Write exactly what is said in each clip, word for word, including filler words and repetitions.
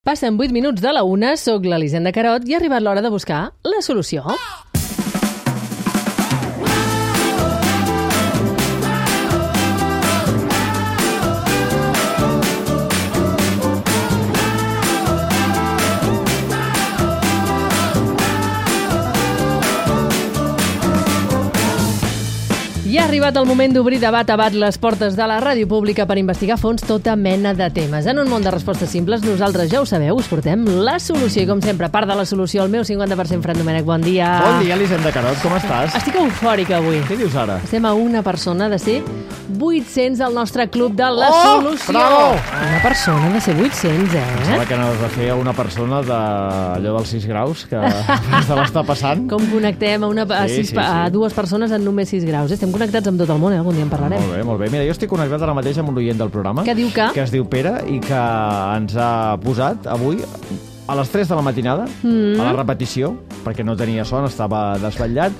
Passen vuit minuts de la una, soc l'Elisenda Carot i ha arribat l'hora de buscar la solució. I ha arribat el moment d'obrir de bat a bat les portes de la ràdio pública per investigar a fons tota mena de temes. En un món de respostes simples, nosaltres ja ho sabeu, us portem la solució. I com sempre, part de la solució, el meu cinquanta per cent Fran Domènech, bon dia. Bon dia, Elisenda Carot, com estàs? Estic eufòrica avui. Què dius ara? Estem a una persona de ser vuit-cents del nostre club de la oh, solució. Bravo! Una persona de ser vuit-cents, eh? Pensava que anaves a fer una persona d'allò dels sis graus, que se l'està passant. Com connectem a, una, a, Sí, sis, sí, sí. a dues persones en només sis graus. Estem connectats amb tot el món, eh? Algun dia en parlarem. Molt bé, molt bé. Mira, jo estic connectat ara mateix amb un oient del programa. Que diu que? Que es diu Pere i que ens ha posat avui a les tres de la matinada, mm. a la repetició, perquè no tenia son, estava desvetllat,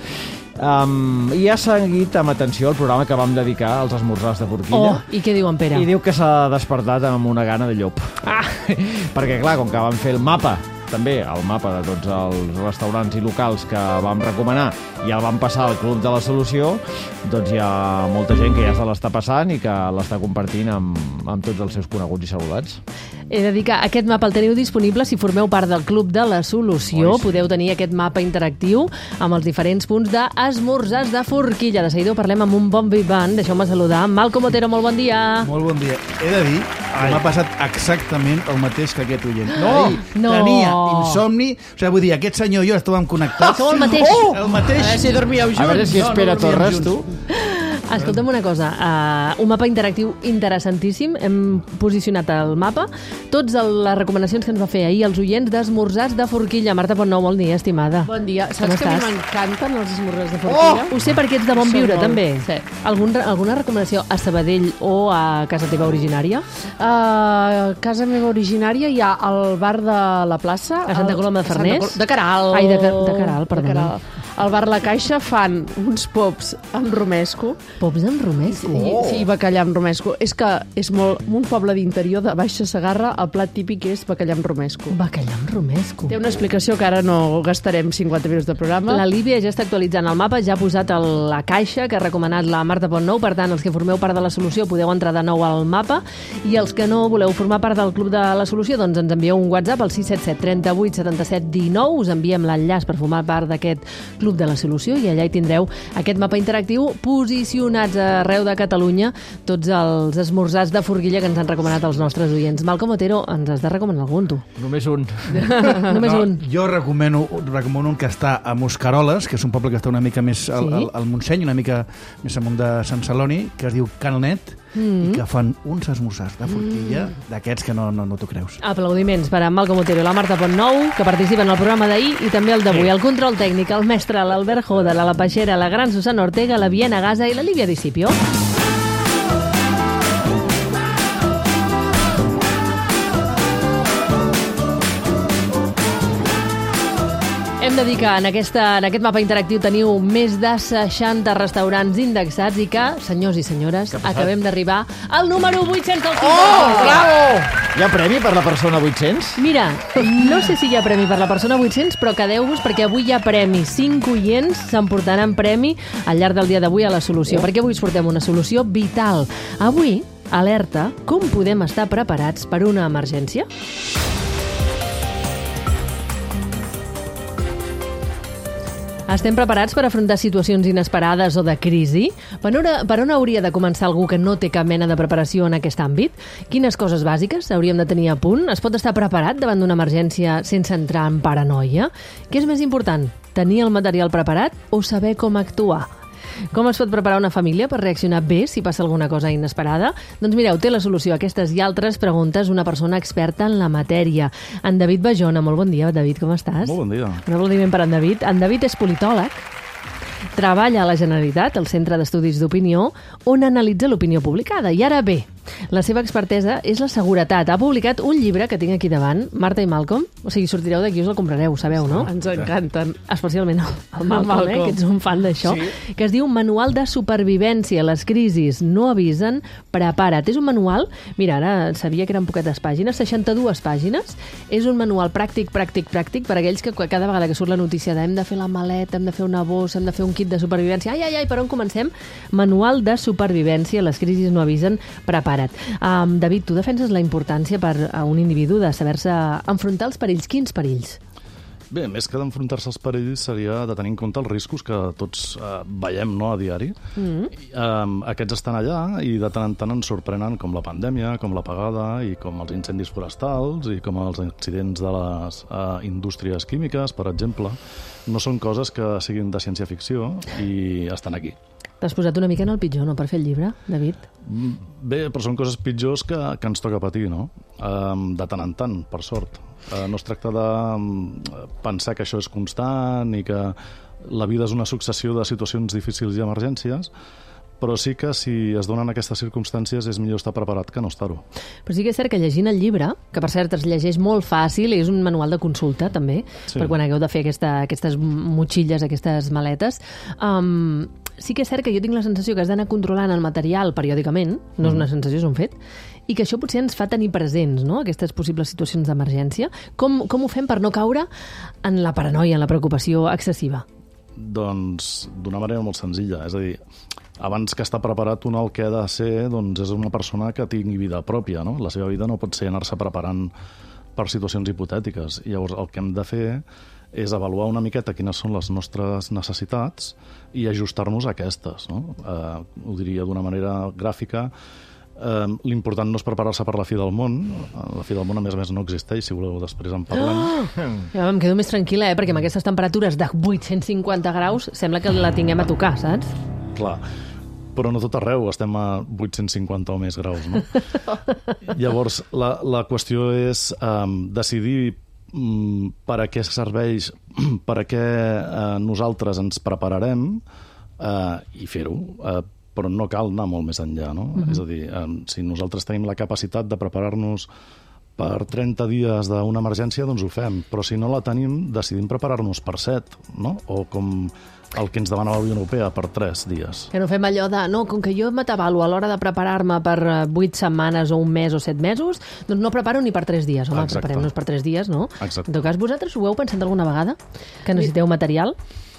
um, i ha seguit amb atenció el programa que vam dedicar als esmorzars de forquilla. Oh, i què diu en Pere? I diu que s'ha despertat amb una gana de llop. Ah! Perquè, clar, com que vam fer el mapa, també el mapa de tots els restaurants i locals que vam recomanar i el vam passar al Club de la Solució, doncs hi ha molta gent que ja se l'està passant i que l'està compartint amb, amb tots els seus coneguts i saludats. He de dir que aquest mapa el teniu disponible si formeu part del Club de la Solució. Oh, sí. Podeu tenir aquest mapa interactiu amb els diferents punts d'esmorzars de forquilla. De seguida ho parlem amb un bon vivant. Deixeu-me saludar. Malcom Otero, molt bon dia. Molt bon dia. He de dir que m'ha passat exactament el mateix que aquest oient. No! Ahir No! Tenia insomni. O sigui, vull dir, aquest senyor i jo estàvem connectats. Sou el mateix. Oh! El mateix. A veure si dormíeu junts. A veure si és Pere Torres, tu. Escolta'm una cosa, uh, un mapa interactiu interessantíssim. Hem posicionat el mapa. Tots el, les recomanacions que ens va fer ahir els oients d'esmorzars de forquilla. Marta Pontnou, bon dia, estimada. Bon dia. Com Saps que a mi estàs? m'encanten els esmorzars de forquilla? Ho sé perquè ets de bon Són viure, molt. també. Sí. Algun, alguna recomanació a Sabadell o a casa teva originària? A casa meva originària hi ha el bar de la plaça. A Santa el- Coloma de Santa Farners? Col- De Caral. Ai, de Ca- de Caral, perdona. De Caral. Al bar La Caixa fan uns pops amb romesco. Pops en romesco? I, sí, bacallà amb romesco. És que és molt, un poble d'interior de Baixa Segarra, el plat típic és bacallà amb romesco. Bacallà amb romesco. Té una explicació que ara no gastarem cinquanta minuts de programa. La Líbia ja està actualitzant el mapa, ja ha posat a la caixa que ha recomanat la Marta Pontnou, per tant, els que formeu part de la solució podeu entrar de nou al mapa, i els que no voleu formar part del Club de la Solució, doncs ens envieu un WhatsApp al sis set set, trenta-vuit, setanta-set, dinou, us enviem l'enllaç per formar part d'aquest Club de la Solució i allà hi tindreu aquest mapa interactiu posicionats arreu de Catalunya, tots els esmorzars de forquilla que ens han recomanat els nostres oients. Malcom Otero, ens has de recomanar algun, tu. Només un. Només No, un. jo recomano, recomano un que està a Moscaroles, que és un poble que està una mica més al, Sí? al, al Montseny, una mica més amunt de Sant Celoni, que es diu Calnet, Mm. i que fan uns esmorzars de forquilla d'aquests que no, no, no t'ho creus. Aplaudiments per a Malcom Otero i la Marta Pontnou, que participen al programa d'ahir i també el d'avui. El control tècnic, el mestre, l'Albert Joder, la Peixera, la gran Susana Ortega, la Viena Gaza i la Lívia Discipio. Hem de dir que en, aquesta, en aquest mapa interactiu teniu més de seixanta restaurants indexats i que, senyors i senyores, acabem d'arribar al número vuit-cents del Club de la Solució. Bravo! Hi ha premi per la persona vuit-cents? Mira, no sé si hi ha premi per la persona vuit-cents, però quedeu-vos perquè avui hi ha premi. Cinc oients s'emportaran premi al llarg del dia d'avui a la solució, oh. perquè avui us portem una solució vital. Avui, alerta, com podem estar preparats per una emergència? Estem preparats per afrontar situacions inesperades o de crisi? Per on, per on hauria de començar algú que no té cap mena de preparació en aquest àmbit? Quines coses bàsiques hauríem de tenir a punt? Es pot estar preparat davant d'una emergència sense entrar en paranoia? Què és més important? Tenir el material preparat o saber com actuar? Com es pot preparar una família per reaccionar bé si passa alguna cosa inesperada? Doncs mireu, té la solució a aquestes i altres preguntes una persona experta en la matèria. En David Bajona, molt bon dia. David, com estàs? Molt bon dia. Un aplaudiment per en David. En David és politòleg, treballa a la Generalitat, al Centre d'Estudis d'Opinió, on analitza l'opinió publicada. I ara bé, La seva expertesa és la seguretat. Ha publicat un llibre que tinc aquí davant, Marta i Malcolm. O sigui, sortireu d'aquí i us el comprareu, sabeu, no? Ens encanten. Especialment el, el Malcolm, Malcolm, eh, que ets un fan d'això, sí. Que es diu Manual de supervivència. Les crisis no avisen, prepara't. És un manual, mira, ara sabia que eren poquetes pàgines, seixanta-dues pàgines. És un manual pràctic, pràctic, pràctic per a aquells que cada vegada que surt la notícia de hem de fer la maleta, hem de fer una bossa, hem de fer un kit de supervivència. Ai, ai, ai, per on comencem? Manual de supervivència, les crisis no avisen, prepara't. Um, David, tu defenses la importància per a un individu de saber-se enfrontar els perills. Quins perills? Bé, més que d'enfrontar-se als perills seria de tenir en compte els riscos que tots eh, veiem, no, a diari. Mm-hmm. eh, aquests estan allà i de tant en tant ens sorprenen com la pandèmia, com l'apagada i com els incendis forestals i com els accidents de les eh, indústries químiques, per exemple. No són coses que siguin de ciència-ficció i estan aquí. T'has posat una mica en el pitjor, no?, per fer el llibre, David? Bé, però són coses pitjors que, que ens toca patir, no? Um, de tant en tant, per sort. Uh, no es tracta de um, pensar que això és constant i que la vida és una successió de situacions difícils i emergències, però sí que si es donen aquestes circumstàncies és millor estar preparat que no estar-ho. Però sí que és cert que llegint el llibre, que per cert es llegeix molt fàcil, és un manual de consulta també, sí. Per quan hagueu de fer aquesta, aquestes motxilles, aquestes maletes, um, sí que és cert que jo tinc la sensació que has d'anar controlant el material periòdicament, no és una sensació, és un fet, i que això potser ens fa tenir presents, no?, aquestes possibles situacions d'emergència. Com, com ho fem per no caure en la paranoia, en la preocupació excessiva? Doncs d'una manera molt senzilla, és a dir, abans que estar preparat, un el que ha de ser doncs, és una persona que tingui vida pròpia, no? La seva vida no pot ser anar-se preparant per situacions hipotètiques. I llavors el que hem de fer és avaluar una miqueta quines són les nostres necessitats i ajustar-nos a aquestes, no? Eh, ho diria d'una manera gràfica. Eh, l'important no és preparar-se per la fi del món. La fi del món, a més a més, no existeix. Si voleu, després en parlem. Oh! Ja em quedo més tranquil·la, eh? Perquè amb aquestes temperatures de vuit-cents cinquanta graus sembla que la tinguem a tocar, saps? Clar. Però no tot arreu estem a vuit-cents cinquanta o més graus, no? Llavors, la, la qüestió és um, decidir um, per a què serveix, per a què uh, nosaltres ens prepararem uh, i fer-ho, uh, però no cal anar molt més enllà, no? Mm-hmm. És a dir, um, si nosaltres tenim la capacitat de preparar-nos per trenta dies d'una emergència, doncs ho fem, però si no la tenim, decidim preparar-nos per set, no? O com el que ens demana la Unió Europea per tres dies. Que no fem allò de, no, com que jo m'atabalo a l'hora de preparar-me per vuit setmanes o un mes o set mesos, doncs no preparo ni per tres dies. Home, preparem-nos per tres dies, no? Exacte. En tot cas, vosaltres ho heu pensat alguna vegada? Que necessiteu material?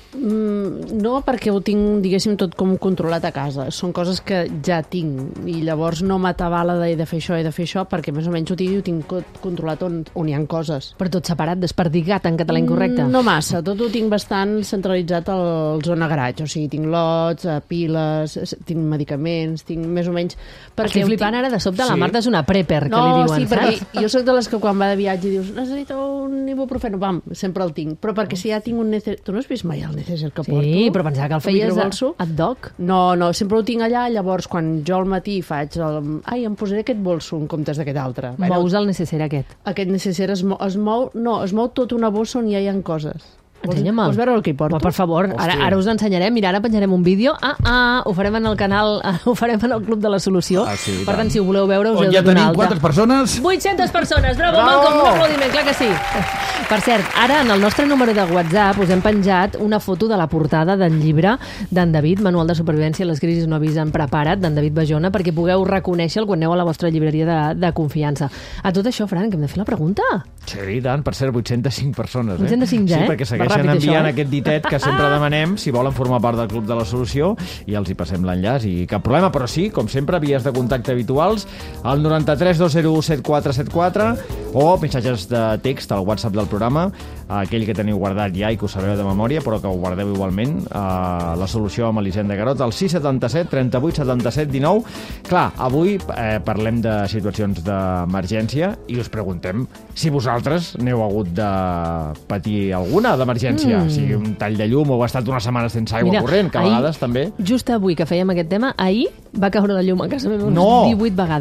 Mm, no, perquè ho tinc, diguéssim, tot com controlat a casa. Són coses que ja tinc i llavors no m'atabala de, de fer això i de fer això perquè més o menys ho tinc, ho tinc controlat on, on hi ha coses. Però tot separat, desperdigat, en català incorrecte? Mm, no massa, tot ho tinc bastant centralitzat al zona garatge, o sigui, tinc lots, piles, tinc medicaments, tinc més o menys... Estic flipant tinc... ara, de sobte, sí. La Marta és una prepper, que no, li diuen, sí, perquè saps? jo soc de les que quan va de viatge dius necessito un ibuprofeno, pam, sempre el tinc, però perquè si ja tinc un necessari... Tu no has vist mai el necessari que sí, porto? Sí, però pensava que el feies ad hoc. No, no, sempre ho tinc allà, llavors quan jo al matí faig el... Ai, em posaré aquest bolso en comptes d'aquest altre. Mous el necessari aquest. Aquest necessari es mou, es mou... No, es mou tota una bossa on ja hi ha coses. Ensenya-me'l. Vols veure el que hi porto? Va, per favor, ara, ara us ensenyarem. Mira, ara penjarem un vídeo. Ah, ah, ho farem en el canal, ho farem en el Club de la Solució. Ah, sí, per tant, si ho voleu veure, us on heu ja de donar tenim alta. quantes persones? vuit-centes persones. Bravo, Bravo! Malcolm, un aplaudiment, clar que sí. Per cert, ara en el nostre número de WhatsApp us hem penjat una foto de la portada del llibre d'en David, Manual de supervivència, les crisis no avisen, prepara't, d'en David Bajona, perquè pugueu reconèixer-lo quan aneu a la vostra llibreria de, de confiança. A tot això, Fran, que hem de fer la pregunta. Sí, tant, per cert, vuit-centes cinc persones, eh? vuit-centes cinc, sí, eh? perquè segueixen ràpid, enviant això, eh? aquest ditet que sempre demanem si volen formar part del Club de la Solució i els hi passem l'enllaç i cap problema, però sí, com sempre, vies de contacte habituals al noranta-tres dos zero u set quatre set quatre o missatges de text al WhatsApp del programa, aquell que teniu guardat ja i que ho sabeu de memòria, però que ho guardeu igualment, a la Solució amb Elisenda Garot, al sis setanta-set trenta-vuit setanta-set dinou. Clar, avui eh, parlem de situacions d'emergència i us preguntem si vosaltres n'heu hagut de patir alguna d'emergència, mm. sigui un tall de llum o ha estat una setmana sense aigua Mira, corrent, que a ahir, vegades també... Just avui que fèiem aquest tema, ahir va caure la llum a casa meva unes no. divuit vegades.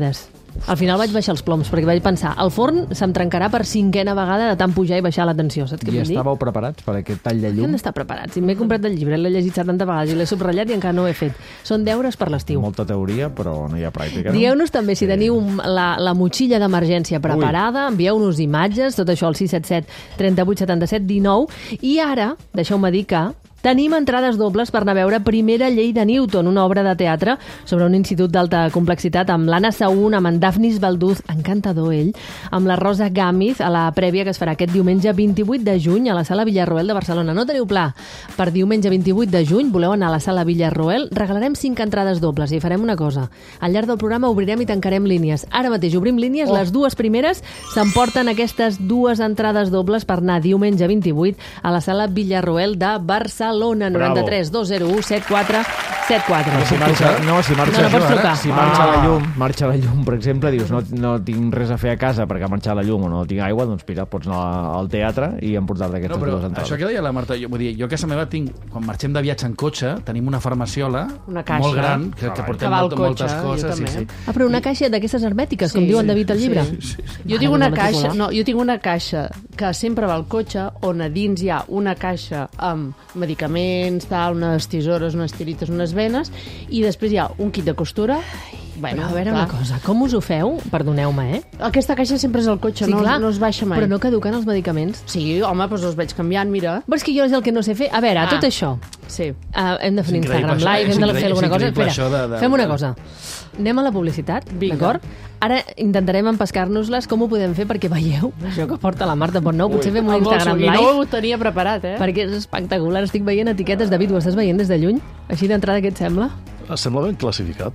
Al final vaig baixar els ploms, perquè vaig pensar, el forn se'm trencarà per cinquena vegada de tant pujar i baixar la tensió, saps què I vull dir? estàveu preparats per aquest tall de Hem llum? d'estar preparats. I m'he comprat el llibre, l'he llegit setanta vegades i l'he subratllat i encara no ho he fet. Són deures per l'estiu. Molta teoria, però no hi ha pràctica, no? Dieu-nos també si teniu la, la motxilla d'emergència preparada, envieu-nos imatges, tot això al sis set set, trenta-vuit setanta-set, dinou. I ara, deixeu-me dir que tenim entrades dobles per anar a veure Primera llei de Newton, una obra de teatre sobre un institut d'alta complexitat amb l'Anna Saún, amb en Dafnis Balduz, encantador ell, amb la Rosa Gàmiz a la prèvia que es farà aquest diumenge vint-i-vuit de juny a la Sala Villarroel de Barcelona. No teniu pla per diumenge vint-i-vuit de juny, voleu anar a la Sala Villarroel, regalarem cinc entrades dobles i farem una cosa. Al llarg del programa obrirem i tancarem línies. Ara mateix obrim línies, oh. les dues primeres s'emporten aquestes dues entrades dobles per anar diumenge vint-i-vuit a la Sala Villarroel de Barcelona. noranta-tres dos zero u set quatre set quatre. No, si marxa, no, si marxa, No, no pots trucar. si marxa Ah. la llum, marxa la llum, per exemple, dius, no, no tinc res a fer a casa perquè ha marxat la llum o no tinc aigua, doncs mira, pots anar al teatre i emportar-te aquestes No, però dues entrades. això que deia la Marta, jo, vull dir, jo a casa meva tinc, quan marxem de viatge en cotxe, tenim una farmaciola Una caixa. molt gran, que, que portem Que va al molta, cotxe, moltes jo coses. Sí, també. sí. Ah, però una caixa d'aquestes hermètiques, com Sí, diu en sí, David al llibre. Sí, sí, sí. Jo tinc Mare, una no caixa, matricular. no, jo tinc una caixa que sempre va al cotxe, on a dins hi ha una caixa amb medicaments, tal, unes tisores, unes tirites, unes venes, i després hi ha un kit de costura. Bueno, Però a veure clar. una cosa, com us ho feu? Perdoneu-me, eh? Aquesta caixa sempre és al cotxe, no, no es baixa mai. Però no caduquen els medicaments. Sí, home, doncs els vaig canviant, mira. Però és que jo és el que no sé fer. A veure, Ah. tot això, Sí. uh, hem de fer un És increïble Instagram això, Live, és hem de fer increïble, alguna és cosa. increïble Espera, això de- de- fem una de- cosa. Anem a la publicitat, Vinga. d'acord? Ara intentarem empescar-nos-les. Com ho podem fer? Perquè veieu això que porta la Marta Pontnou. Potser fem un El bolso, Instagram I no Live. ho tenia preparat, eh? Perquè és espectacular. Estic veient etiquetes. David, ho estàs veient des de lluny? Així d'entrada, què et sembla? Sembla ben classificat.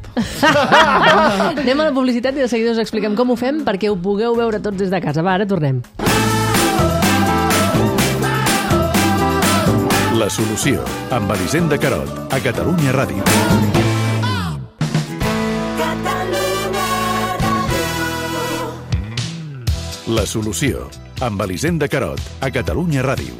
Anem a la publicitat i de seguida us expliquem com ho fem perquè ho pugueu veure tots des de casa. Va, ara tornem. La solució, amb Elisenda Carot, a Catalunya Ràdio. La solució, amb Elisenda Carot, a Catalunya Ràdio.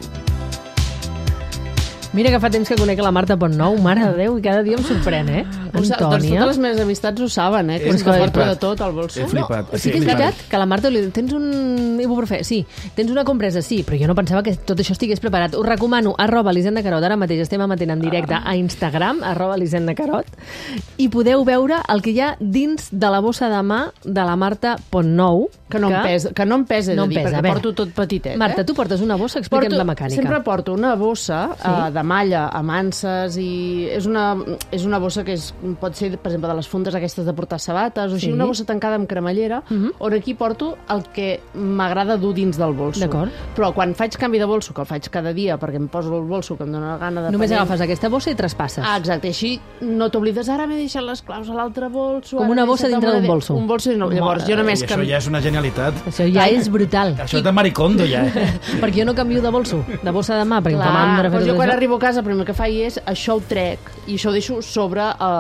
Mira que fa temps que conec la Marta Pontnou, mare de Déu, i cada dia em sorprèn, eh? Ho sa- doncs Antònia. totes les meves amistats ho saben, eh? Que He és que porto flipat. de tot al bolso. He flipat. Sí que és veritat que la Marta li diu, tens un ibuprofè? Sí. Tens una compresa? Sí. Però jo no pensava que tot això estigués preparat. Us recomano, arroba Elisenda Carot, ara mateix estem emetent en directe a Instagram, arroba Elisenda Carot, i podeu veure el que hi ha dins de la bossa de mà de la Marta Pontnou. Que no em pesa, que no em pesa, he No de em dir, pesa, a perquè veure. porto tot petitet, Marta, eh? tu portes una bossa, explica'ns la mecànica. Sempre porto una bossa Sí? uh, de malla amb anses i és una, és una bossa que és, pot ser, per exemple, de les fundes aquestes de portar sabates o així, Sí. una bossa tancada amb cremallera, Mhm. on aquí porto el que m'agrada dur dins del bolso. D'acord. Però quan faig canvi de bolso, que el faig cada dia perquè em poso el bolso que em dóna la gana de... Només tenir- agafes aquesta bossa i traspasses. Ah, exacte, així no t'oblides, ara m'he deixat les claus a l'altre bolso... Com ara una m'he bossa deixat dintre una d'un de- bolso. Un bolso, i no, llavors jo només... I això ja és una genialitat. Això ja és brutal. Això és de maricondo, ja. Eh? Perquè jo no canvio de bolso, de bossa de mà, perquè Clar, com hem de fer doncs tot jo quan això... arribo a casa el primer que faig és això ho trec i això ho deixo sobre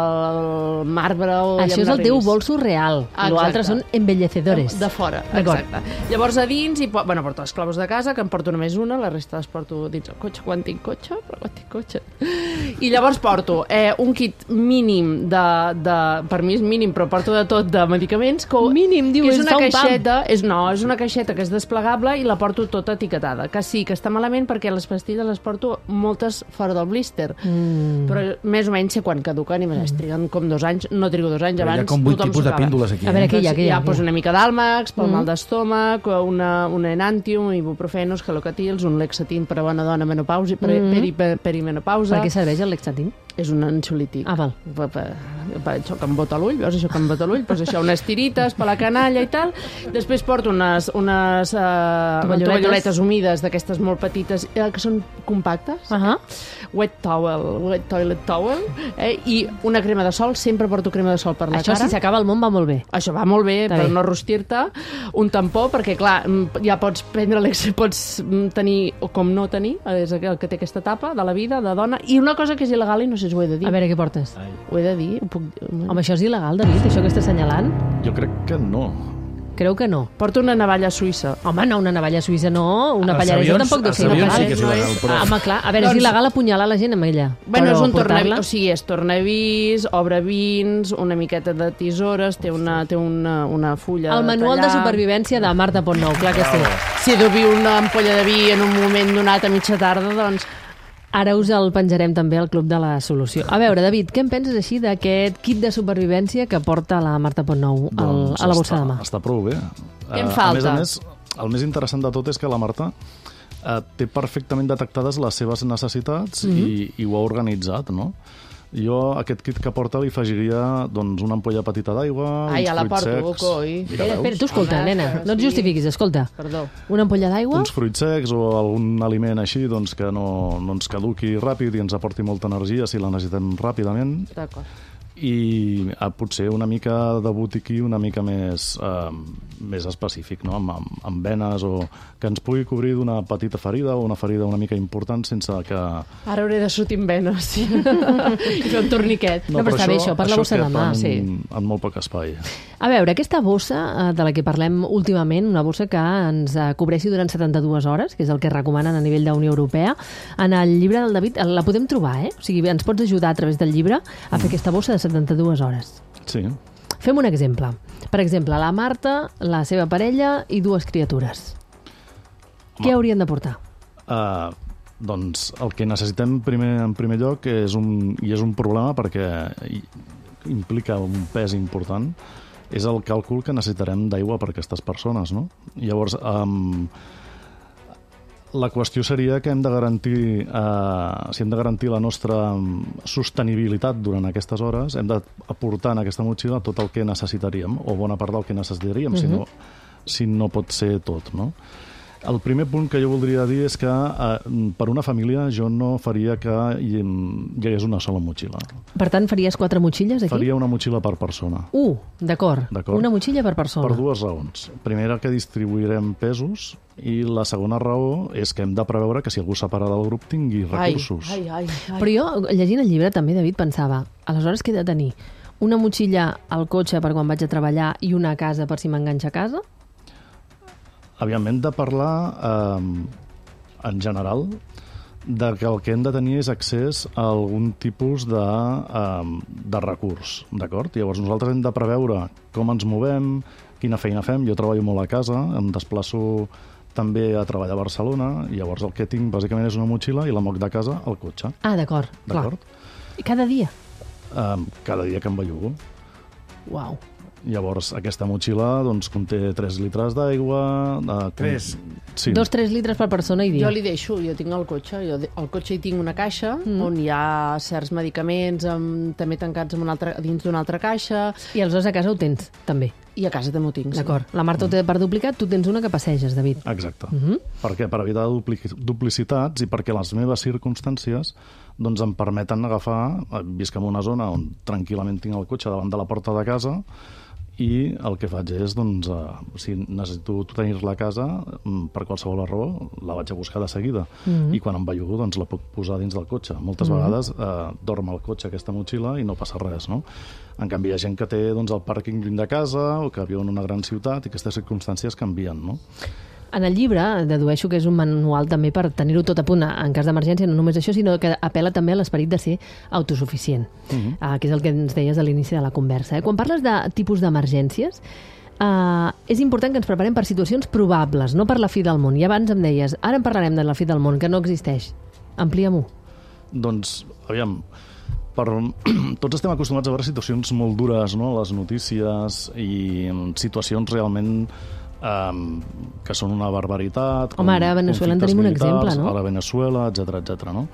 el marbre o Això és el teu bolso real. Ah, L'altre exacte. són embellecedores. de fora, D'acord. exacte. Llavors a dins, i, po- bueno, porto les claus de casa, que em porto només una, la resta les porto dins el cotxe, quan tinc cotxe, però quan tinc cotxe. I llavors porto eh, un kit mínim de, de... Per mi és mínim, però porto de tot de medicaments. Que, Mínim, diu, que és és una fa un pam. caixeta, és, no, és una caixeta que és desplegable i la porto tota etiquetada. Que sí, que està malament perquè les pastilles les porto moltes fora del blister. Mm. Però més o menys sé quan caduquen i més triguen com dos anys, no trigo dos anys Però abans. hi ha com vuit tothom tipus s'ho de acaba. píndoles aquí. A veure, eh? què hi ha, què hi ha? Hi ha doncs, una mica d'àlmax pel Mm. mal d'estómac, una, un enantium, ibuprofenos, calocatils, un lexatin per a bona dona menopausi, per, Mm. peri, per, perimenopausa. Per què serveix el Lexatin? És un ansiolític. Ah, val. Per, per, per això que em bota l'ull, veus això que em bota l'ull? Doncs això, unes tirites per la canalla i tal. Després porto unes, unes uh, Tovalloletes. tovalloletes humides d'aquestes molt petites, eh, que són compactes. Uh -huh. Wet towel, wet toilet towel. Eh? I una crema de sol, sempre porto crema de sol per la Això, cara. si s'acaba el món, va molt bé. Això va molt bé, Està per bé. no rostir-te. Un tampó, perquè, clar, mm, ja pots prendre l'ex... pots mm, tenir, o com no tenir, és el que té aquesta etapa de la vida, de dona. I una cosa que és il·legal, i no sé si ho he de dir. A veure, què portes? Ho he de dir? Ho puc... Home, això és il·legal, David, això que estàs assenyalant. Jo crec que no. Creu que no. Porta una navalla suïssa. Home, no, una navalla suïssa no, una Els pallaresa avions- tampoc deu els ser avions sí il·legal. que és il·legal, però- Ah, home, clar, a veure, Doncs- és il·legal apunyalar la gent amb ella. Bueno, però és un portar-la- tornavis, o sigui, és tornavís, obre vins, una miqueta de tisores, té una, té una, una fulla El manual de tallar. supervivència de Marta Pontnou, clar que sí. Si deu viu una ampolla de vi en un moment donat a mitja tarda, doncs... Ara us el penjarem també al Club de la Solució. A veure, David, què en penses així d'aquest kit de supervivència que porta la Marta Pontnou al, Doncs a la bossa està, de mà? Està prou bé. Què en Eh, falta? A més a més, el més interessant de tot és que la Marta eh, té perfectament detectades les seves necessitats mm -hmm. i, i ho ha organitzat, no? Jo a aquest kit que porta li afegiria doncs, una ampolla petita d'aigua, Ai, uns ja la fruits porto, secs... coi. Mira, Espera, veus? espera, tu escolta, Home, nena, no et sí. justifiquis, escolta. Perdó. Una ampolla d'aigua? Uns fruits secs o algun aliment així doncs, que no, no ens caduqui ràpid i ens aporti molta energia si la necessitem ràpidament. D'acord. I eh, potser una mica de botiquí una mica més, eh, més específic, no? amb, amb, amb venes o que ens pugui cobrir d'una petita ferida o una ferida una mica important sense que... Ara hauré de sortir amb venes, sí. I fer un torniquet. No, però està bé això, per la bossa de mà, en, sí. en molt poc espai. A veure, aquesta bossa eh, de la que parlem últimament, una bossa que ens eh, cobreixi durant setanta-dues hores, que és el que recomanen a nivell de Unió Europea, en el llibre del David la podem trobar, eh? O sigui, ens pots ajudar a través del llibre a fer aquesta bossa de setanta-dues hores. Sí. Fem un exemple. Per exemple, la Marta, la seva parella i dues criatures. Home. Què haurien de portar? Uh, doncs el que necessitem primer, en primer lloc és un, i és un problema perquè i- implica un pes important, és el càlcul que necessitarem d'aigua per a aquestes persones, no? Llavors, um, la qüestió seria que hem de garantir, eh, si hem de garantir la nostra sostenibilitat durant aquestes hores, hem d'aportar en aquesta motxilla tot el que necessitaríem, o bona part del que necessitaríem, uh-huh. si, no, si no pot ser tot, no? El primer punt que jo voldria dir és que eh, per una família jo no faria que hi, hi hagués una sola motxilla. Per tant, faries quatre motxilles aquí? Faria una motxilla per persona. Uh, d'acord. D'acord. Una motxilla per persona. Per dues raons. Primera, que distribuirem pesos, i la segona raó és que hem de preveure que si algú separa del grup tingui recursos. Ai, ai, ai, ai. Però jo, llegint el llibre, també, David, pensava, aleshores què he de tenir? Una motxilla al cotxe per quan vaig a treballar i una a casa per si m'enganxa a casa? Aviam, hem de parlar eh, en general de que el que hem de tenir és accés a algun tipus de, eh, de recurs, d'acord? Llavors nosaltres hem de preveure com ens movem, quina feina fem. Jo treballo molt a casa, em desplaço també a treballar a Barcelona, i llavors el que tinc bàsicament és una motxilla i la moc de casa al cotxe. Ah, d'acord. clar. D'acord? I cada dia? Eh, cada dia que em bellugo. Uau. Llavors, aquesta motxilla doncs, conté tres litres d'aigua... Eh, Tres? Sí. Dos, tres litres per persona i dia. Jo li deixo, jo tinc el cotxe, jo de- al cotxe hi tinc una caixa Mm. on hi ha certs medicaments amb, també tancats en una altra, dins d'una altra caixa, I aleshores a casa ho tens, també. i a casa també ho tinc. sí. D'acord. La Marta ho té per duplicat, tu tens una que passeges, David. Exacte. Uh -huh. Per què? Per evitar dupli duplicitats i perquè les meves circumstàncies doncs, em permeten agafar, eh, visc en una zona on tranquil·lament tinc el cotxe davant de la porta de casa, i el que faig és, doncs, eh, si necessito tenir-la a casa, mm, per qualsevol raó, la vaig a buscar de seguida. Mhm. I quan em bellugo, doncs, la puc posar dins del cotxe. Moltes Mhm. vegades eh, dorm al cotxe aquesta motxilla i no passa res, no? En canvi, hi ha gent que té doncs, el pàrquing lluny de casa o que viu en una gran ciutat i aquestes circumstàncies canvien, no? En el llibre dedueixo que és un manual també per tenir-ho tot a punt en cas d'emergència, no només això, sinó que apel·la també a l'esperit de ser autosuficient, Uh -huh. uh, que és el que ens deies a l'inici de la conversa. Eh? Quan parles de tipus d'emergències, uh, és important que ens preparem per situacions probables, no per la fi del món. I abans em deies, ara en parlarem de la fi del món, que no existeix. Amplia'm-ho. Doncs, aviam, per... tots estem acostumats a veure situacions molt dures, no?, a les notícies, i situacions realment um, que són una barbaritat. Home, ara a Veneçuela en tenim un exemple, no? Ara a Veneçuela, etcètera, etcètera, no?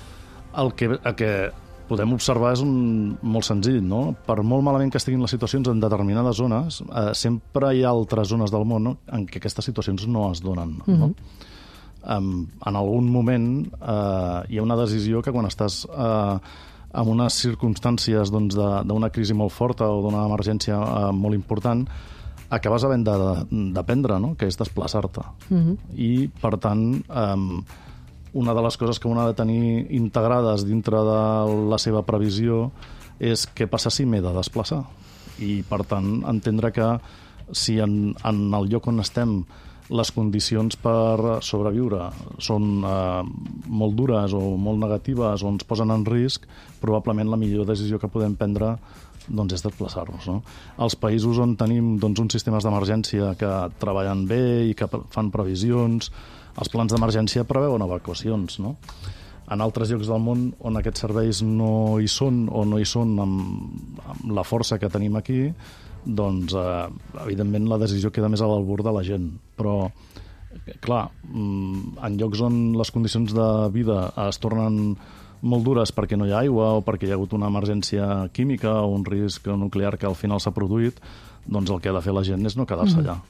El que, el que podem observar és un, molt senzill, no? Per molt malament que estiguin les situacions en determinades zones, eh, sempre hi ha altres zones del món, no?, en què aquestes situacions no es donen, no? Mhm. Um, en algun moment uh, hi ha una decisió que quan estàs uh, en unes circumstàncies doncs, de- d'una crisi molt forta o d'una emergència uh, molt important, acabes havent de, de, de prendre, no?, que és desplaçar-te. Mhm. I, per tant, um, una de les coses que un ha de tenir integrades dintre de la seva previsió és què passa si m'he de desplaçar. I, per tant, entendre que si en, en el lloc on estem les condicions per sobreviure són eh, molt dures o molt negatives o ens posen en risc, probablement la millor decisió que podem prendre doncs, és desplaçar-nos. No? Els països on tenim doncs, uns sistemes d'emergència que treballen bé i que fan previsions, els plans d'emergència preveuen evacuacions, no? En altres llocs del món on aquests serveis no hi són o no hi són amb, amb la força que tenim aquí, doncs, eh, evidentment, la decisió queda més a l'albur de la gent. Però, clar, en llocs on les condicions de vida es tornen molt dures perquè no hi ha aigua o perquè hi ha hagut una emergència química o un risc nuclear que al final s'ha produït, doncs el que ha de fer la gent és no quedar-se allà.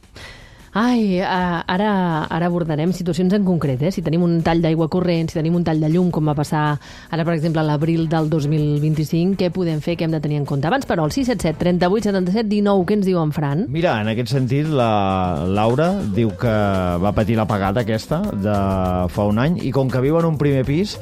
Ai, uh, ara, ara abordarem situacions en concret, eh? Si tenim un tall d'aigua corrent, si tenim un tall de llum, com va passar ara, per exemple, a l'abril del dos mil vint-i-cinc, què podem fer, què hem de tenir en compte? Abans, però, el sis set set, trenta-vuit, setanta-set, dinou, què ens diu en Fran? Mira, en aquest sentit, la Laura diu que va patir l'apagada aquesta de fa un any i com que viu en un primer pis,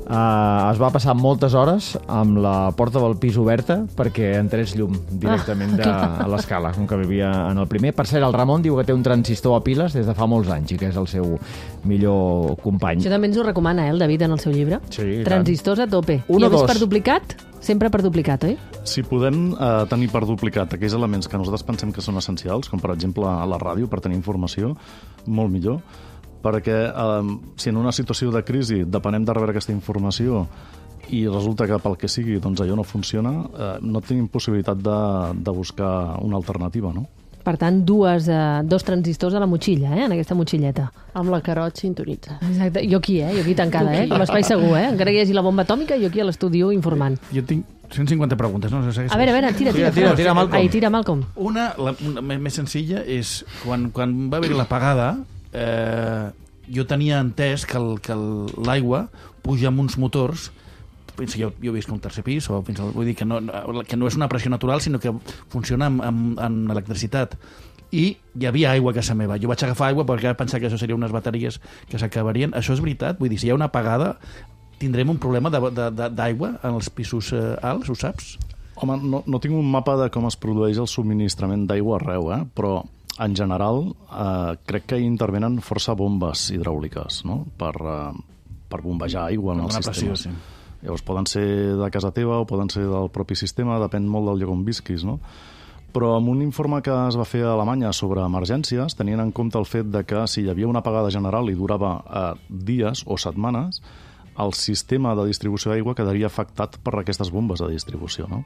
Uh, es va passar moltes hores amb la porta del pis oberta perquè entrés llum directament de, a l'escala, com que vivia en el primer. Per cert, el Ramon diu que té un transistor a piles des de fa molts anys i que és el seu millor company. Això també ens ho recomana, eh, el David, en el seu llibre. Sí, Transistors a tope. Un I a o més dos. per duplicat? Sempre per duplicat, oi? Si podem eh, tenir per duplicat aquells elements que nosaltres pensem que són essencials, com per exemple a la ràdio per tenir informació, molt millor, perquè eh, si en una situació de crisi depenem de rebre aquesta informació i resulta que pel que sigui doncs allò no funciona, eh, no tenim possibilitat de, de buscar una alternativa, no? Per tant, dues, eh, dos transistors a la motxilla, eh, en aquesta motxilleta. Amb la Carot sintonitza. Exacte. Jo aquí, eh? Jo aquí tancada, eh? Com espai segur, eh? Encara que hi hagi la bomba atòmica, jo aquí a l'estudi informant. Jo tinc cent cinquanta preguntes, no? A veure, a veure, tira, tira. Tira, tira, Malcolm. Ai, tira, Malcolm. Una, la, una més més senzilla, és quan, quan va haver l'apagada, eh, jo tenia entès que el- que el- l'aigua puja amb uns motors. Penso, jo, jo visc un tercer pis, o fins al, vull dir que no, no- que no és una pressió natural, sinó que funciona amb, amb, amb electricitat. I hi havia aigua a casa meva. Jo vaig agafar aigua perquè vaig pensar que això serien unes bateries que s'acabarien. Això és veritat? Vull dir, si hi ha una apagada, tindrem un problema de- de- de- d'aigua en els pisos eh, alts, ho saps? Home, no, no tinc un mapa de com es produeix el subministrament d'aigua arreu, eh? Però en general eh, crec que hi intervenen força bombes hidràuliques, no? Per, eh, per bombejar aigua en el Una sistema. pressió, sí. Llavors poden ser de casa teva o poden ser del propi sistema, depèn molt del lloc on visquis, no? Però amb un informe que es va fer a Alemanya sobre emergències, tenien en compte el fet de que si hi havia una apagada general i durava eh, dies o setmanes, el sistema de distribució d'aigua quedaria afectat per aquestes bombes de distribució, no?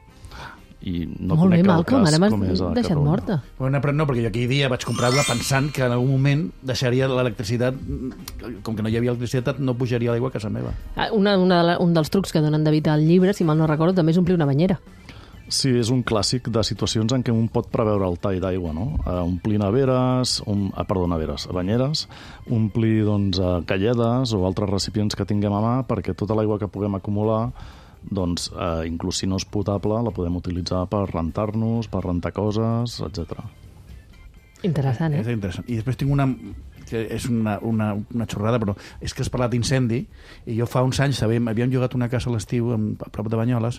I no Molt bé, conec el Malcolm, cas ara m'has com és a deixat Catalunya. morta. Bueno, però no, perquè jo aquell dia vaig comprar aigua pensant que en algun moment deixaria l'electricitat, com que no hi havia electricitat, no pujaria l'aigua a casa meva. Ah, Una, una, de la- un dels trucs que donen David al llibre, si mal no recordo, també és omplir una banyera. Sí, és un clàssic de situacions en què un pot preveure el tall d'aigua, no? Uh, omplir neveres, um, ah, perdó, neveres, banyeres, omplir doncs, uh, calledes o altres recipients que tinguem a mà perquè tota l'aigua que puguem acumular, doncs, uh, inclús si no és potable, la podem utilitzar per rentar-nos, per rentar coses, etcètera. Interessant, És eh? interessant. I després tinc una que és una, una, una xorrada, però és que has parlat d'incendi, i jo fa uns anys sabem, havíem llogat una casa a l'estiu en- a prop de Banyoles,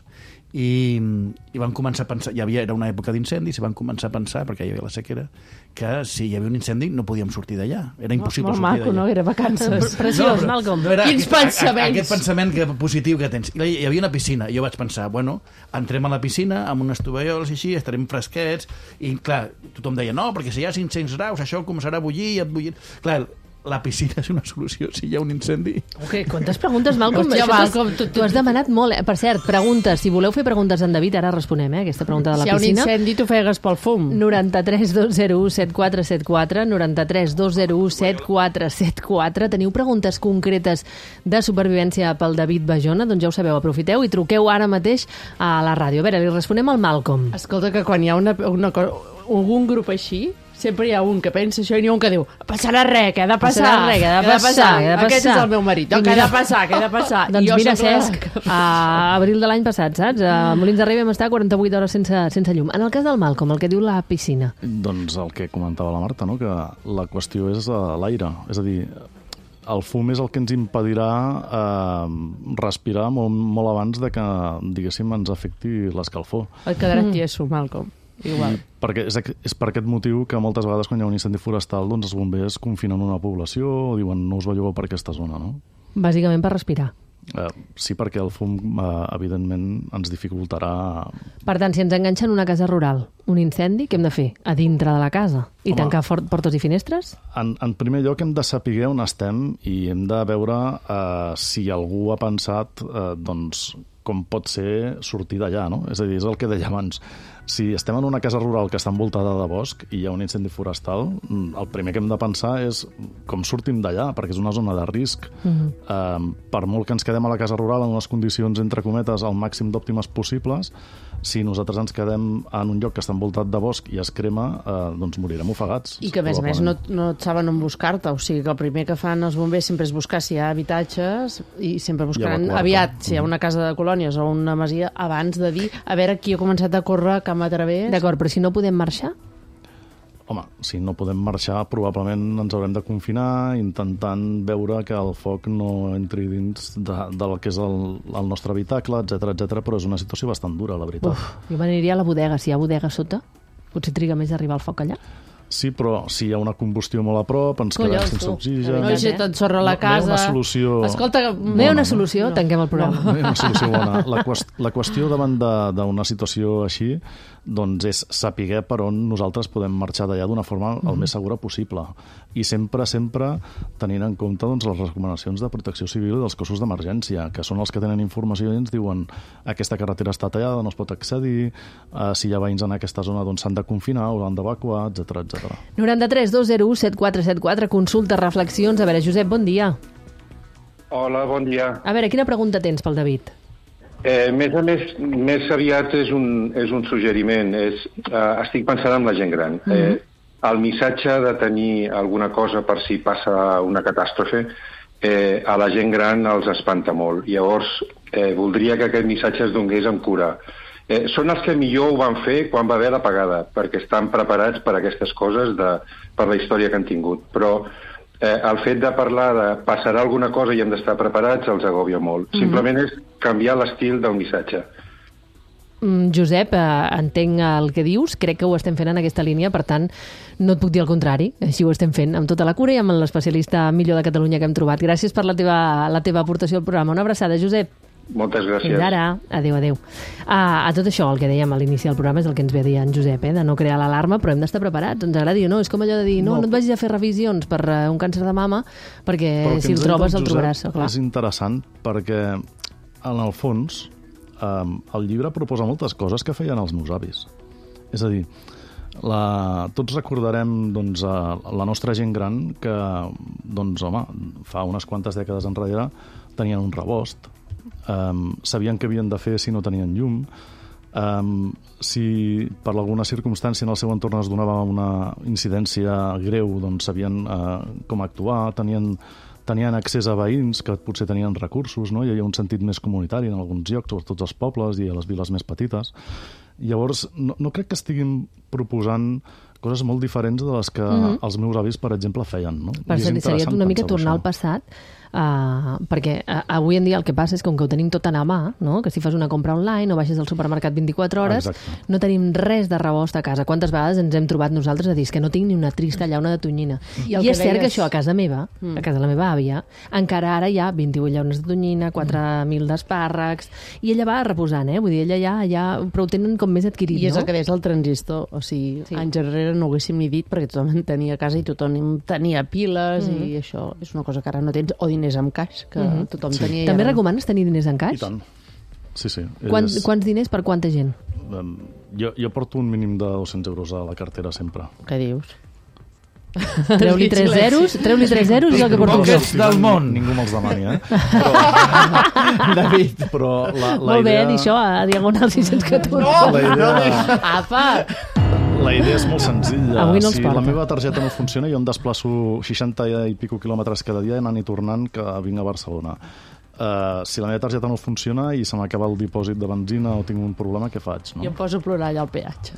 i, i vam començar a pensar, hi havia, era una època d'incendis, i vam començar a pensar, perquè hi havia la sequera, que si hi havia un incendi no podíem sortir d'allà. Era impossible Molt sortir maco, d'allà. no? Era vacances. Preciós, però Malcolm. no era Quins aquest, pensaments! Aquest pensament que, positiu que tens. I hi havia una piscina, i jo vaig pensar, bueno, entrem a la piscina amb unes tovalloles i així, estarem fresquets, i clar, tothom deia, no, perquè si hi ha cinc-cents graus, això començarà a bullir, a bullir... Clar, la piscina és una solució si hi ha un incendi. Okay, quantes preguntes, Malcolm? Hòstia, Això t'has- Malcolm, tu- tu- T'ho has demanat molt. Eh? Per cert, preguntes. Si voleu fer preguntes en David, ara responem, eh? Aquesta pregunta de la Si hi ha un piscina. incendi, tu fegues pel fum. noranta-tres dos zero u set quatre set quatre, noranta-tres dos zero u set quatre set quatre. Teniu preguntes concretes de supervivència pel David Bajona? Doncs ja ho sabeu, aprofiteu i truqueu ara mateix a la ràdio. A veure, li responem al Malcolm. Escolta, que quan hi ha una, una, co- algun grup així, sempre hi ha un que pensa això i n'hi ha un que diu passarà res, que ha de passar, Passarà res, que ha de passar, que ha de Aquest passar. és el meu marit, no, I que ha mira- de passar, que ha de passar. I Doncs jo mira, soc la Cesc, que- a abril de l'any passat, saps? A Molins de Rei vam estar quaranta-vuit hores sense, sense llum. En el cas del Malcolm, el que diu la piscina. Doncs el que comentava la Marta, no? Que la qüestió és eh, l'aire. És a dir, el fum és el que ens impedirà eh, respirar molt, molt abans de que, diguéssim, ens afecti l'escalfor. Et quedarà tieso, Malcolm. igual. Perquè és, és per aquest motiu que moltes vegades quan hi ha un incendi forestal doncs els bombers confinen una població o diuen no us bellugueu per aquesta zona, no? Bàsicament per respirar. Eh, sí, perquè el fum, eh, evidentment, ens dificultarà... Per tant, si ens enganxa en una casa rural un incendi, què hem de fer? A dintre de la casa? I Home, tancar fort, portes i finestres? En, en primer lloc hem de saber on estem i hem de veure eh, si algú ha pensat eh, doncs, com pot ser sortir d'allà, no? És a dir, és el que deia abans. Si estem en una casa rural que està envoltada de bosc i hi ha un incendi forestal, el primer que hem de pensar és com sortim d'allà, perquè és una zona de risc. Uh-huh. eh, per molt que ens quedem a la casa rural en unes condicions, entre cometes, al màxim d'òptimes possibles, si nosaltres ens quedem en un lloc que està envoltat de bosc i es crema, eh, doncs morirem ofegats. I que, a més a més, no, no et saben on buscar-te. O sigui, que el primer que fan els bombers sempre és buscar si hi ha habitatges i sempre buscaran aviat si hi ha una casa de colònies o una masia abans de dir a veure qui ha començat a córrer cap a través. D'acord, però si no podem marxar? Home, si no podem marxar, probablement ens haurem de confinar intentant veure que el foc no entri dins de, del que és el, el nostre habitacle, etcètera, etcètera, però és una situació bastant dura, la veritat. Uf, jo m'aniria a la bodega. Si hi ha bodega sota, potser triga més a arribar al foc allà. Sí, però si hi ha una combustió molt a prop, ens quedem Collons, sense tu. oxigen... No hi ha tot sorra a la casa... No hi ha una solució... Escolta, no hi ha una solució, no. tanquem el programa. No, no hi ha una solució bona. La, qüest la qüestió davant d'una situació així doncs és saber per on nosaltres podem marxar d'allà d'una forma el mm-hmm. més segura possible. I sempre, sempre tenint en compte doncs, les recomanacions de protecció civil i dels cossos d'emergència, que són els que tenen informació i ens diuen aquesta carretera està tallada, no es pot accedir, eh, si hi ha veïns en aquesta zona doncs s'han de confinar o l'han d'evacuar, etcètera, etcètera. noranta-tres dos zero u set quatre set quatre, consultes, reflexions. A veure, Josep, bon dia. Hola, bon dia. A veure, quina pregunta tens pel David? Eh, més a més, més aviat és un, és un suggeriment. És, eh, estic pensant en la gent gran. Mm-hmm. eh, el missatge de tenir alguna cosa per si passa una catàstrofe eh, a la gent gran els espanta molt. Llavors, eh, voldria que aquest missatge es donés amb cura. Eh, són els que millor ho van fer quan va haver l'apagada, perquè estan preparats per aquestes coses de, per la història que han tingut. Però eh, el fet de parlar de passarà alguna cosa i hem d'estar preparats els agòbia molt. Mm-hmm. Simplement és canviar l'estil del missatge. Mm, Josep, eh, entenc el que dius, crec que ho estem fent en aquesta línia, per tant, no et puc dir el contrari, així ho estem fent amb tota la cura i amb l'especialista millor de Catalunya que hem trobat. Gràcies per la teva, la teva aportació al programa. Una abraçada, Josep. Moltes gràcies. Fins ara. Adéu, adéu. A, a tot això, el que dèiem a l'inici del programa és el que ens ve a dir en Josep, eh? De no crear l'alarma, però hem d'estar preparats. Ens agradi o no? És com allò de dir, no, no, no et vagis a fer revisions per uh, un càncer de mama, perquè si el trobes, el trobaràs. Clar. És interessant perquè, en el fons, um, el llibre proposa moltes coses que feien els meus avis. És a dir, la... tots recordarem doncs, la nostra gent gran que, doncs, home, fa unes quantes dècades enrere tenien un rebost, Um, sabien què havien de fer si no tenien llum, um, si per alguna circumstància en el seu entorn es donava una incidència greu, doncs sabien uh, com actuar, tenien, tenien accés a veïns que potser tenien recursos, no? Hi havia un sentit més comunitari en alguns llocs, sobretot als pobles i a les viles més petites. Llavors, no, no crec que estiguin proposant coses molt diferents de les que mm-hmm. els meus avis, per exemple, feien. No? Per ser, seria una mica tornar al passat, Uh, perquè uh, avui en dia el que passa és que com que ho tenim tot a la mà, no? Que si fas una compra online o baixes al supermercat vint-i-quatre hores, exacte, no tenim res de rebost a casa. Quantes vegades ens hem trobat nosaltres a dir que no tinc ni una trista llauna de tonyina. I, I és cert que això a casa meva, mm. a casa de la meva àvia, encara ara hi ha vint-i-vuit llaunes de tonyina, quatre mil d'espàrrecs, i ella va reposant, eh? Vull dir, ella ja, ja però ho tenen com més adquirit, I no? és el que deies el transistor, o sigui, sí. anys enrere no ho haguéssim ni dit perquè tothom en tenia a casa i tothom tenia piles mm. i això és una cosa que ara no tens, o diners amb caix, que mm-hmm. tothom sí. tenia. També ara... recomanes tenir diners en caix? I tant. Sí, sí. Quants, és... quants diners per quanta gent? Um, jo, jo porto un mínim de dos-cents euros a la cartera sempre. Què dius? Treu-li tres zeros, treu-li tres zeros i el que porto jo. Del món. Ningú me'ls demani, eh? Però, David, però la, la Molt bé, idea... dir això, a Diagonal sis cents i catorze. No, la idea... Apa! La idea és molt senzilla. Avui no els si porta. la meva targeta no funciona, jo em desplaço seixanta i pico quilòmetres cada dia anant i tornant que vinc a Barcelona. Uh, si la meva targeta no funciona i se m'acaba el dipòsit de benzina o tinc un problema, què faig? No? Jo em poso a plorar allà al peatge.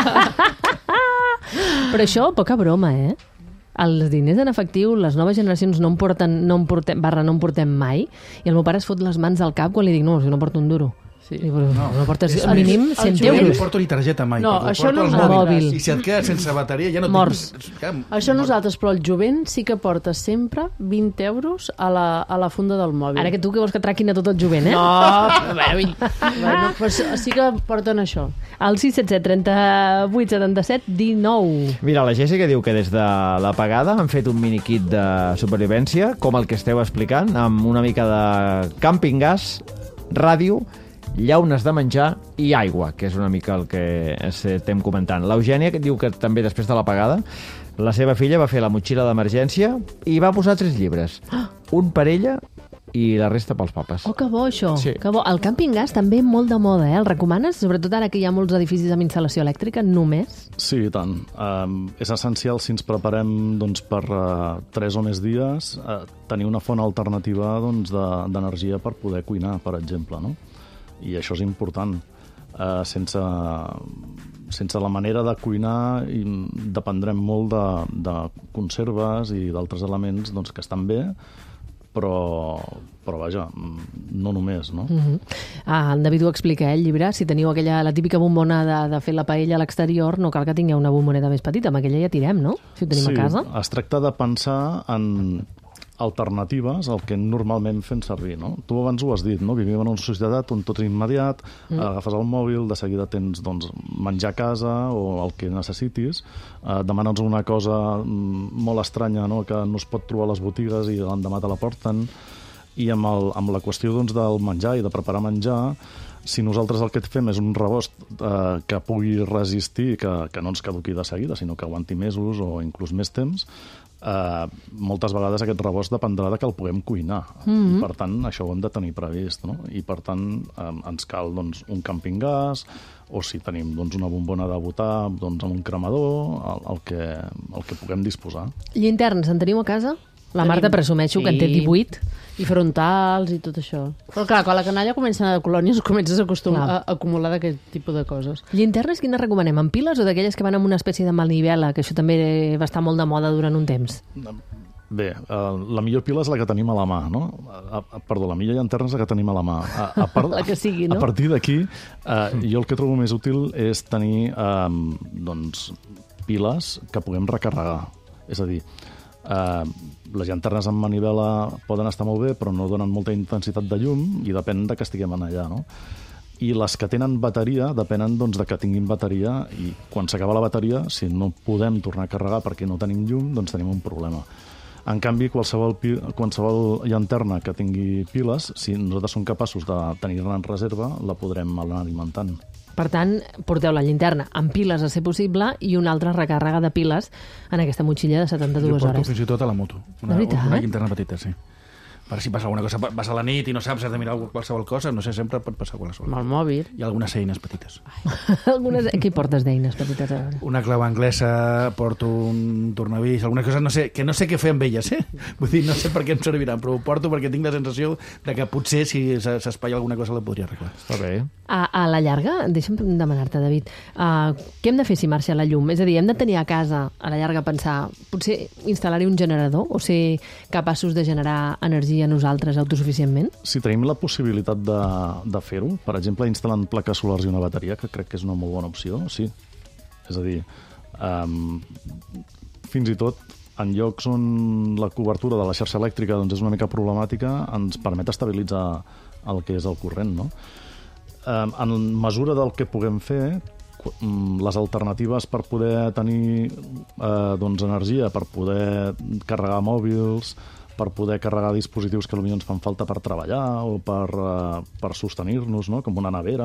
Però això, poca broma, eh? Els diners en efectiu, les noves generacions no en porten, no en portem, barra no en portem mai, i el meu pare es fot les mans al cap quan li dic, no, si no porto un duro. Sí. I, però, No, no portes és al més, mínim el cent jovent- Jo no euros. porto ni targeta mai, No, perquè això porto no el us mòbil. mòbil. I si et quedes sense bateria ja no Morts. tinc... Ja, Això nosaltres, però el jovent sí que porta sempre vint euros a la, a la funda del mòbil. Ara que tu que vols que traquin a tot el jovent, eh? No, bueno, bueno, però sí que porten això. Al sis set set, trenta-vuit, setanta-set, dinou. Mira, la Jessica diu que des de l'apagada han fet un mini-kit de supervivència, com el que esteu explicant, amb una mica de càmping gas, ràdio, llaunes de menjar i aigua, que és una mica el que estem comentant. L'Eugènia diu que també després de l'apagada la seva filla va fer la motxilla d'emergència i va posar tres llibres. Un per ella i la resta pels papes. Oh, que bo, això. Sí. Que bo. El càmping gas també molt de moda, eh? El recomanes? Sobretot ara que hi ha molts edificis amb instal·lació elèctrica, només? Sí, i tant. Um, és essencial, si ens preparem doncs, per uh, tres o més dies, uh, tenir una font alternativa doncs, de- d'energia per poder cuinar, per exemple, no? I això és important. Uh, sense, sense la manera de cuinar i dependrem molt de, de conserves i d'altres elements doncs, que estan bé, però, però vaja, no només, no? Uh -huh. Ah, en David ho explica, eh, el llibre. Si teniu aquella, la típica bombona de, de fer la paella a l'exterior, no cal que tingueu una bomboneta més petita. Amb aquella ja tirem, no? Si ho tenim sí, a casa. es tracta de pensar en alternatives al que normalment fem servir, no? Tu abans ho has dit, no? Vivim en una societat on tot és immediat, mm. agafes el mòbil, de seguida tens doncs, menjar a casa o el que necessitis, eh, demanes una cosa mm, molt estranya, no? Que no es pot trobar a les botigues i l'endemà te la porten, i amb, el, amb la qüestió doncs, del menjar i de preparar menjar, si nosaltres el que fem és un rebost eh, que pugui resistir, que, que no ens caduqui de seguida, sinó que aguanti mesos o inclús més temps, Uh, moltes vegades aquest rebost dependrà de que el puguem cuinar. Mm-hmm. I, per tant, això ho hem de tenir previst, no? I, per tant, um, ens cal doncs, un càmping gas, o si tenim doncs, una bombona de butà doncs, amb un cremador, el, el, que, el que puguem disposar. Llinterns, en teniu a casa? La Tenim. Marta presumeixo sí. que en té divuit. I frontals i tot això. Però clar, quan la canalla comença a anar de colònies comences a acostumar Clar. a acumular d'aquest tipus de coses. Llinternes quines recomanem? Amb piles o d'aquelles que van amb una espècie de manivela, que això també va estar molt de moda durant un temps? Bé, uh, la millor pila és la que tenim a la mà, no? A, a, perdó, la millor llanterna és la que tenim a la mà. A, a part, La que sigui, no? A partir d'aquí, uh, jo el que trobo més útil és tenir um, doncs, piles que puguem recarregar. És a dir, uh, les llanternes amb manivela poden estar molt bé, però no donen molta intensitat de llum i depèn de que estiguem en allà, no? I les que tenen bateria depenen doncs, de que tinguin bateria, i quan s'acaba la bateria, si no podem tornar a carregar perquè no tenim llum, doncs tenim un problema. En canvi, qualsevol, qualsevol llanterna que tingui piles, si nosaltres som capaços de tenir-la en reserva, la podrem anar alimentant. Per tant, porteu la llinterna amb piles a ser possible i una altra recàrrega de piles en aquesta motxilla de setanta-dues Jo porto hores. fins i tot a la moto. Una, De veritat? una llinterna petita, sí. Per si passa alguna cosa, vas a la nit i no saps, has de mirar qualsevol cosa, no sé, sempre pot passar qualsevol Amb el cosa. mòbil. Hi ha algunes eines petites. Algunes... Què portes d'eines petites? A veure? Una clau anglesa, porto un tornavís, algunes coses no sé, que no sé què fer amb elles, eh? Vull dir, no sé per què em serviran, però ho porto perquè tinc la sensació de que potser si s'espatlla alguna cosa la podria arreglar. Està bé. A, a la llarga, deixa'm demanar-te, David, uh, què hem de fer si marxa la llum? És a dir, hem de tenir a casa, a la llarga, pensar, potser instal·lar-hi un generador o ser capaços de generar energia nosaltres autosuficientment? Si tenim la possibilitat de, de fer-ho, per exemple, instal·lant plaques solars i una bateria, que crec que és una molt bona opció, sí. És a dir, um, fins i tot en llocs on la cobertura de la xarxa elèctrica doncs, és una mica problemàtica, ens permet estabilitzar el que és el corrent, no? Um, en mesura del que puguem fer, les alternatives per poder tenir eh, doncs, energia, per poder carregar mòbils, per poder carregar dispositius que potser ens fan falta per treballar o per, uh, per sostenir-nos, no? Com una nevera,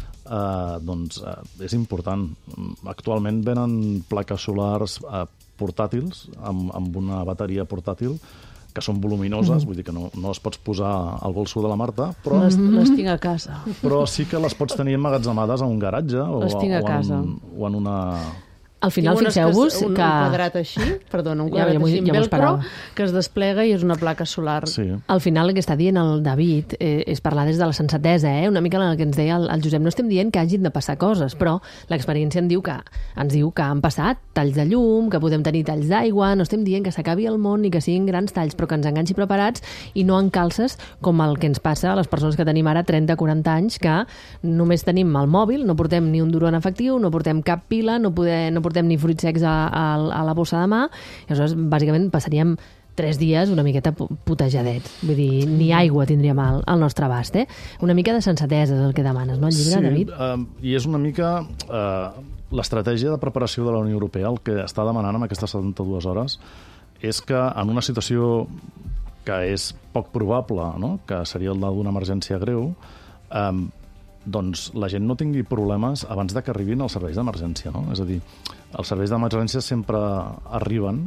uh, doncs uh, és important. Actualment venen plaques solars uh, portàtils, amb, amb una bateria portàtil, que són voluminoses, mm. vull dir que no, no les pots posar al bolso de la Marta, però, Les, les tinc a casa. però sí que les pots tenir emmagatzemades a un garatge o, Les tinc a o, casa. en, o en una... Al final, Tinc unes fixeu-vos que... Un, que... un quadrat així, perdona, un Ja, quadrat ja m'ho- així, ja m'ho amb velcro, esperava. que es desplega i és una placa solar. Sí. Al final el que està dient el David eh, és parlar des de la sensatesa, eh? Una mica el que ens deia el, el Josep. No estem dient que hagin de passar coses, però l'experiència ens diu que ens diu que han passat talls de llum, que podem tenir talls d'aigua, no estem dient que s'acabi el món ni que siguin grans talls, però que ens enganxi preparats i no en calces com el que ens passa a les persones que tenim ara trenta o quaranta anys, que només tenim el mòbil, no portem ni un duro en efectiu, no portem cap pila, no, poder, no portem ni fruits secs a, a, a la bossa de mà, i aleshores bàsicament passaríem tres dies una miqueta putejadets. Vull dir, ni aigua tindríem al, al nostre abast, eh? Una mica de sensatesa és el que demanes, no, el llibre, sí, David? eh, i és una mica eh, l'estratègia de preparació de la Unió Europea, el que està demanant amb aquestes setanta-dues hores, és que en una situació que és poc probable, no? Que seria la d'una emergència greu, eh, doncs la gent no tingui problemes abans de que arribin els serveis d'emergència, no? És a dir, els serveis d'emergència sempre arriben,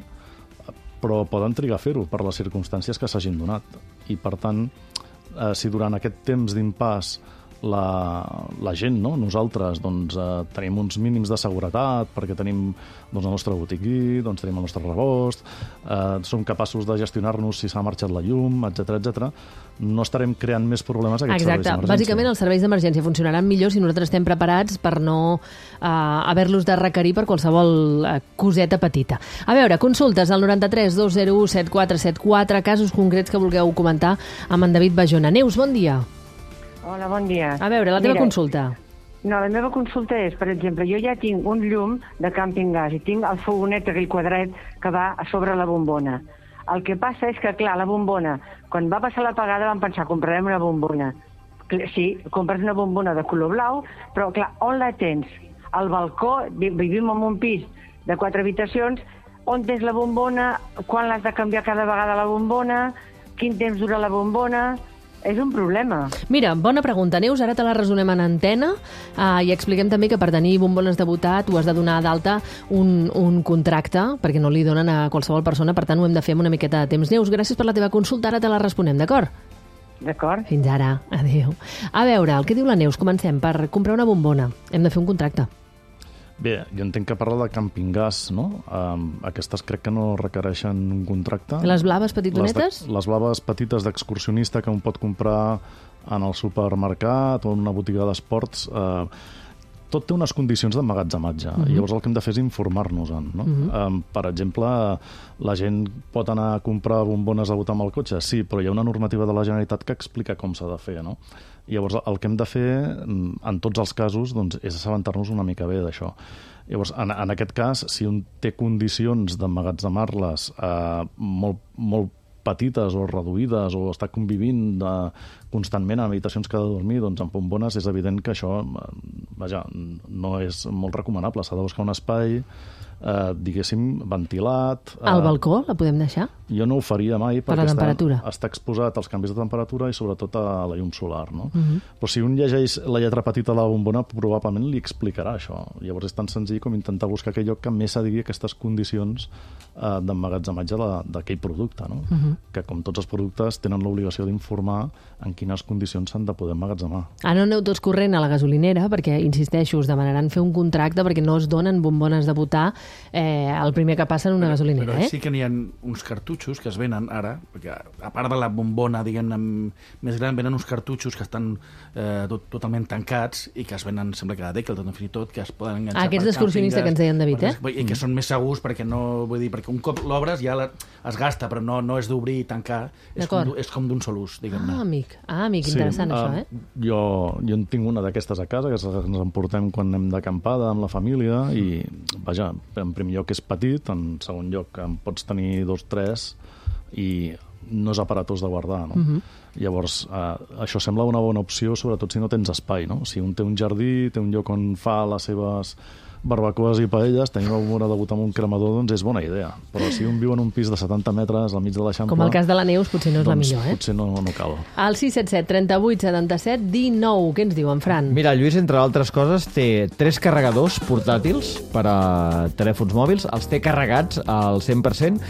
però poden trigar a fer-ho per les circumstàncies que s'hagin donat. I, per tant, eh, si durant aquest temps d'impàs la, la gent, no? Nosaltres, doncs, eh, tenim uns mínims de seguretat perquè tenim doncs, el nostre botiquí, doncs, tenim el nostre rebost, eh, som capaços de gestionar-nos si s'ha marxat la llum, etcètera, etcètera, no estarem creant més problemes a aquests Exacte. serveis d'emergència. Bàsicament, els serveis d'emergència funcionaran millor si nosaltres estem preparats per no uh, haver-los de requerir per qualsevol uh, coseta petita. A veure, consultes al noranta-tres dos zero u set quatre set quatre, casos concrets que vulgueu comentar amb en David Bayona. Neus, bon dia. Hola, bon dia. A veure, la teva Mira, consulta. No, la meva consulta és, per exemple, jo ja tinc un llum de càmping gas i tinc el fogonet, aquell quadret que va a sobre la bombona. El que passa és que, clar, la bombona, quan va passar l'apagada vam pensar, comprarem una bombona. Sí, compres una bombona de color blau, però, clar, on la tens? Al balcó, vivim en un pis de quatre habitacions, on tens la bombona, quan l'has de canviar cada vegada la bombona, quin temps dura la bombona... És un problema. Mira, bona pregunta, Neus. Ara te la resonem en antena uh, i expliquem també que per tenir bombones de butà tu has de donar d'alta un, un contracte, perquè no li donen a qualsevol persona, per tant ho hem de fer amb una miqueta de temps. Neus, gràcies per la teva consulta, ara te la responem, d'acord? D'acord. Fins ara, adéu. A veure, el que diu la Neus, comencem. Per comprar una bombona hem de fer un contracte. Bé, jo entenc que parla de càmping gas, no? Um, aquestes crec que no requereixen un contracte. Les blaves petitonetes? Les, de, les blaves petites d'excursionista que un pot comprar en el supermercat o en una botiga d'esports. Uh, tot té unes condicions d'emmagatzematge. Uh-huh. Llavors el que hem de fer és informar-nos-en. No? Uh-huh. Um, per exemple, la gent pot anar a comprar bombones a botar amb el cotxe? Sí, però hi ha una normativa de la Generalitat que explica com s'ha de fer, no? Llavors, el que hem de fer, en tots els casos, doncs, és assabentar-nos una mica bé d'això. Llavors, en, en aquest cas, si un té condicions d'emmagatzemar-les eh, molt, molt petites o reduïdes o està convivint de, constantment en habitacions que ha de dormir, doncs en bombones és evident que això vaja, no és molt recomanable. S'ha de buscar un espai eh, diguéssim, ventilat. Eh, Al balcó la podem deixar? Jo no ho faria mai per perquè està, està exposat als canvis de temperatura i sobretot a la llum solar. No? Uh -huh. Però si un llegeix la lletra petita de la bombona, probablement li explicarà això. Llavors és tan senzill com intentar buscar aquell lloc que més s'adigui aquestes condicions eh, d'emmagatzematge d'aquell producte. No? Uh -huh. Que, com tots els productes, tenen l'obligació d'informar en quines condicions s'han de poder emmagatzemar. Ara no aneu tots corrent a la gasolinera, perquè, insisteixo, us demanaran fer un contracte perquè no es donen bombones de butà eh, el primer que passa en una gasolinera. Però eh? sí que n'hi ha uns cartutxos que es venen ara, perquè a part de la bombona, diguem-ne, més gran, venen uns cartutxos que estan eh, tot, totalment tancats i que es venen, sembla que a Decathlon, fins i tot, que es poden enganxar ah, aquests d'excursionista que ens deien, David, eh? I que mm. són més segurs perquè no, vull dir, perquè un cop l'obres ja la, es gasta, però no, no és d'obrir i tancar, és com, és com d'un sol ús, diguem-ne. Ah, amic, ah, amic, interessant sí, això, uh, eh? Jo, jo en tinc una d'aquestes a casa, que ens emportem quan anem d'acampada amb la família i, vaja, en primer lloc és petit, en segon lloc en pots tenir dos, tres i no és aparatós de guardar, no? Uh-huh. Llavors, eh, això sembla una bona opció, sobretot si no tens espai, no? Si un té un jardí, té un lloc on fa les seves barbacoes i paelles, tenir una bombona de butà amb un cremador, doncs és bona idea. Però si un viu en un pis de setanta metres al mig de l'Eixample... Com el cas de la Neus, potser no és doncs la millor, eh? potser no, no cal. Al sis set set, trenta-vuit, setanta-set, dinou. Què ens diu en Fran? Mira, Lluís, entre altres coses, té tres carregadors portàtils per a telèfons mòbils, els té carregats al cent per cent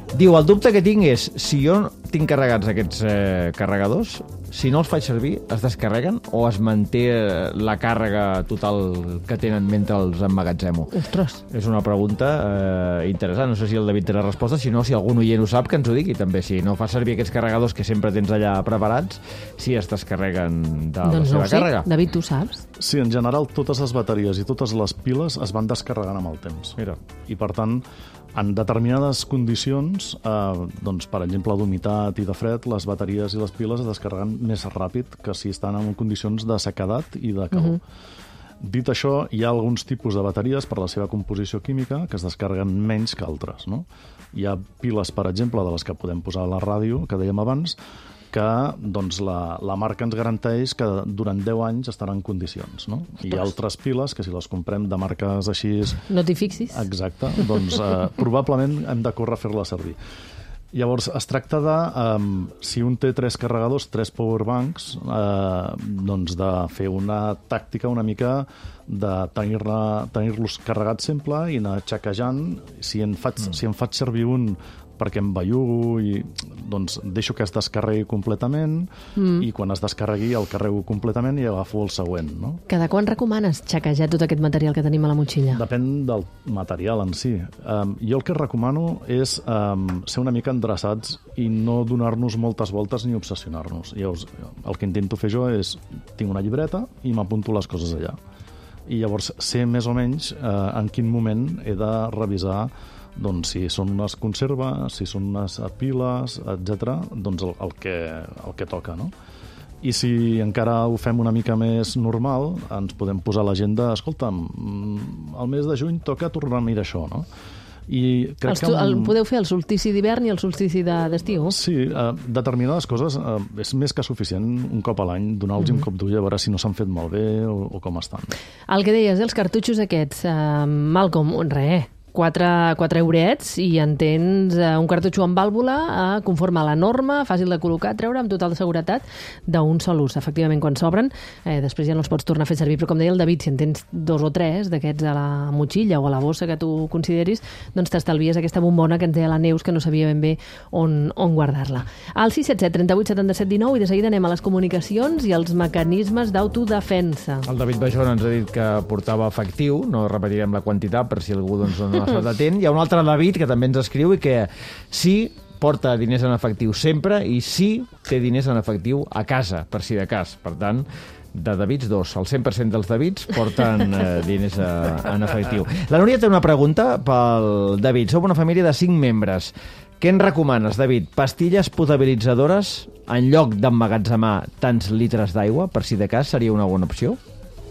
Diu, el dubte que tinc és, si jo tinc carregats aquests eh, carregadors, si no els faig servir, es descarreguen o es manté la càrrega total que tenen mentre els emmagatzemo? Ostres. És una pregunta eh, interessant. No sé si el David té la resposta, si no, si algun oient ho sap, que ens ho digui també. Si no fa servir aquests carregadors que sempre tens allà preparats, si es descarreguen de la Doncs no seva ho sé. càrrega. David, tu saps? Sí, en general, totes les bateries i totes les piles es van descarregant amb el temps. Mira. I, per tant, en determinades condicions, eh, doncs, per exemple, d'humitat i de fred, les bateries i les piles es descarreguen més ràpid que si estan en condicions de sequedat i de calor. Uh-huh. Dit això, hi ha alguns tipus de bateries, per la seva composició química, que es descarreguen menys que altres. No? Hi ha piles, per exemple, de les que podem posar a la ràdio, que dèiem abans, que doncs, la, la marca ens garanteix que durant deu anys estaran en condicions. No? Hi ha altres piles que si les comprem de marques així... No t'hi fixis. Exacte, doncs eh, probablement hem de córrer a fer-la servir. Llavors, es tracta de, um, si un té tres carregadors, tres powerbanks, eh, doncs de fer una tàctica una mica de tenir-los tenir carregats sempre i anar xequejant. Si en faig, mm. si en faig servir un perquè em bellugo i doncs deixo que es descarregui completament mm. i quan es descarregui el carrego completament i agafo el següent. No? Cada quan recomanes xequejar tot aquest material que tenim a la motxilla? Depèn del material en si. Um, jo el que recomano és um, ser una mica endreçats i no donar-nos moltes voltes ni obsessionar-nos. Llavors, el que intento fer jo és, tinc una llibreta i m'apunto les coses allà. I llavors sé més o menys uh, en quin moment he de revisar doncs si són unes conserves, si són unes piles, etcètera, doncs el, el, que, el que toca, no? I si encara ho fem una mica més normal, ens podem posar a l'agenda, escolta'm, al mes de juny toca tornar a mirar això, no? I crec Els, que un... el, podeu fer el solstici d'hivern i el solstici d'estiu? Sí, eh, determinades coses eh, és més que suficient un cop a l'any donar-los mm-hmm. un cop d'ull a veure si no s'han fet molt bé o, o com estan. El que deies, els cartutxos aquests, eh, Malcolm, res, quatre, quatre eurets i en tens eh, un cartutxo amb vàlvula eh, conforme a la norma, fàcil de col·locar, treure amb total seguretat d'un sol ús. Efectivament, quan s'obren, eh, després ja no els pots tornar a fer servir, però com deia el David, si en tens dos o tres d'aquests a la motxilla o a la bossa que tu consideris, doncs t'estalvies aquesta bombona que ens deia la Neus, que no sabia ben bé on, on guardar-la. Al sis set set, trenta-vuit, setanta-set, dinou i de seguida anem a les comunicacions i els mecanismes d'autodefensa. El David Bajón ens ha dit que portava efectiu, no repetirem la quantitat per si algú doncs, no ha estat atent. Hi ha un altre David que també ens escriu i que sí porta diners en efectiu sempre i sí té diners en efectiu a casa, per si de cas. Per tant, de Davids, dos. El cent per cent dels Davids porten eh, diners a, en efectiu. La Núria té una pregunta pel David. Som una família de cinc membres. Què en recomanes, David? Pastilles potabilitzadores en lloc d'emmagatzemar tants litres d'aigua? Per si de cas seria una bona opció?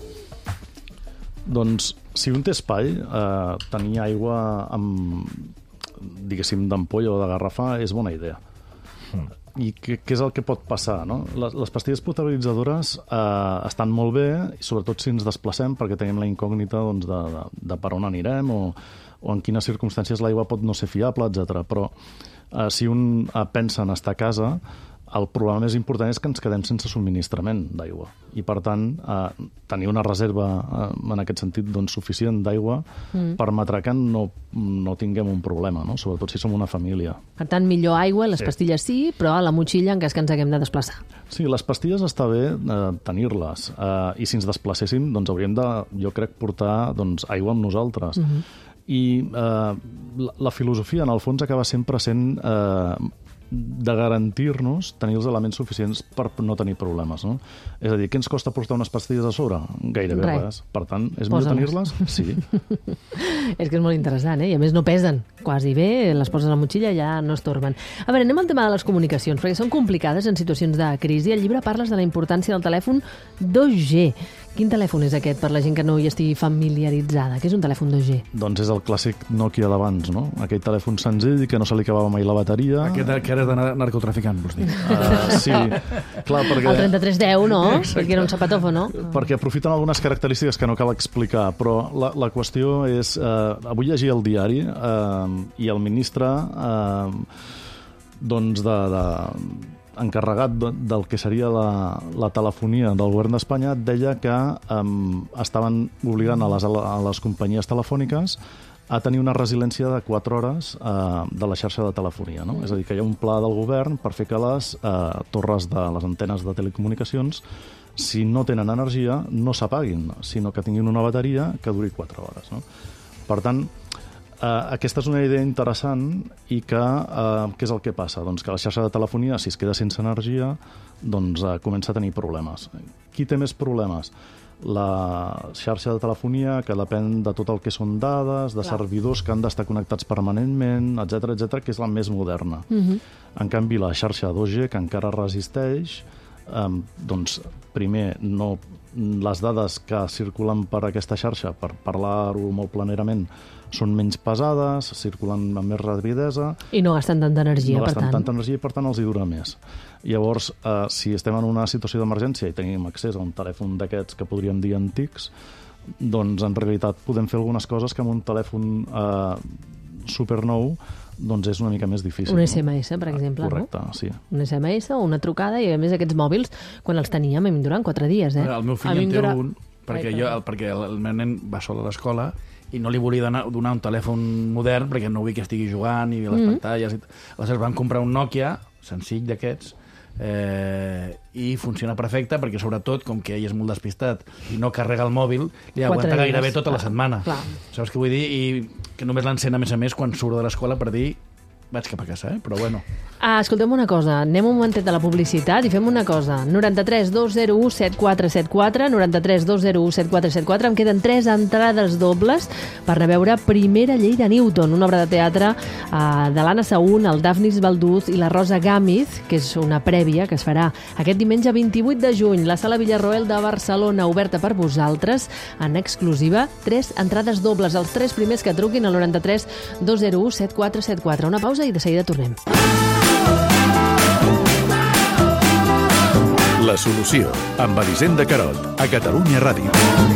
Doncs, si un té espai, eh, tenir aigua amb, diguéssim, d'ampolla o de garrafa és bona idea. Mm. I què, què és el que pot passar, no? Les, les pastilles potabilitzadores eh, estan molt bé, sobretot si ens desplacem, perquè tenim la incògnita doncs, de, de, de per on anirem o, o en quines circumstàncies l'aigua pot no ser fiable, etcètera. Però eh, si un eh, pensa en estar a casa, el problema més important és que ens quedem sense subministrament d'aigua. I, per tant, eh, tenir una reserva eh, en aquest sentit doncs, suficient d'aigua mm. permetrà que no, no tinguem un problema, no? Sobretot si som una família. Per tant, millor aigua, les sí. pastilles sí, però a la motxilla en cas que ens haguem de desplaçar. Sí, les pastilles està bé eh, tenir-les. Eh, I si ens desplacéssim, doncs hauríem de, jo crec, portar doncs, aigua amb nosaltres. Mm-hmm. I eh, la, la filosofia, en el fons, acaba sempre sent... Eh, de garantir-nos tenir els elements suficients per no tenir problemes, no? És a dir, què ens costa portar unes pastilles a sobre? Gairebé res. res. Per tant, és millor tenir-les? Sí. És que és molt interessant, eh? I a més no pesen quasi bé, les poses a la motxilla i ja no es torben. A veure, anem al tema de les comunicacions, perquè són complicades en situacions de crisi. Al llibre parles de la importància del telèfon dos G. Quin telèfon és aquest per la gent que no hi estigui familiaritzada? Què és un telèfon dos G? Doncs és el clàssic Nokia d'abans, no? Aquell telèfon senzill que no se li acabava mai la bateria. Aquest que era de narcotraficant, vols dir? Uh, sí, clar, perquè... El trenta-tres deu, no? Perquè era un zapatòfon, no? Perquè aprofiten algunes característiques que no cal explicar, però la, la qüestió és... Uh, avui llegia el diari uh, i el ministre uh, doncs de... de encarregat del que seria la, la telefonia del govern d'Espanya deia que um, estaven obligant a les, a les companyies telefòniques a tenir una resiliència de quatre hores eh, de la xarxa de telefonia. No? És a dir, que hi ha un pla del govern per fer que les eh, torres de les antenes de telecomunicacions, si no tenen energia, no s'apaguin, sinó que tinguin una bateria que duri quatre hores. No? Per tant, eh, aquesta és una idea interessant i que, eh, què és el que passa? Doncs que la xarxa de telefonia, si es queda sense energia, doncs eh, comença a tenir problemes. Qui té més problemes? La xarxa de telefonia, que depèn de tot el que són dades, de Clar. servidors que han d'estar connectats permanentment, etcètera, etcètera, que és la més moderna. Uh-huh. En canvi, la xarxa dos G, que encara resisteix, eh, doncs, primer, no, les dades que circulen per aquesta xarxa, per parlar-ho molt planerament, són menys pesades, circulen amb més rapidesa... I no gasten tanta energia, no per gasten tant. tanta energia i, per tant, els hi dura més. Llavors, eh, si estem en una situació d'emergència i tenim accés a un telèfon d'aquests que podríem dir antics, doncs, en realitat, podem fer algunes coses que amb un telèfon eh, supernou doncs és una mica més difícil. Un S M S, no? Per exemple, Correcte, no? sí. Un S M S o una trucada, i a més aquests mòbils, quan els teníem, a mi em duran quatre dies, eh? El meu fill en té dura... un, perquè, Ai, jo, perquè el meu nen va sol a l'escola i no li volia donar, donar un telèfon modern perquè no vull que estigui jugant i les mm. pantalles. I... Aleshores van comprar un Nokia, senzill d'aquests, eh, i funciona perfecte perquè, sobretot, com que ell és molt despistat i no carrega el mòbil, li aguanta gairebé tota la setmana. Clar. Saps què vull dir? I que només l'encén, a més a més, quan surt de l'escola per dir vaig cap a casa, eh? Però bueno. Ah, escoltem una cosa, anem un momentet de la publicitat i fem una cosa. noranta-tres dos zero u set quatre set quatre, noranta-tres dos zero u set quatre set quatre, em queden tres entrades dobles per anar a veure Primera llei de Newton, una obra de teatre eh, de l'Anna Saún, el Dafnis Balduz i la Rosa Gámez, que és una prèvia que es farà aquest diumenge vint-i-vuit de juny, la Sala Villarroel de Barcelona, oberta per vosaltres, en exclusiva, tres entrades dobles, els tres primers que truquin al noranta-tres dos zero u set quatre set quatre. Una pausa i de seguida tornem. La solució, amb Elisenda Carot, a Catalunya Ràdio.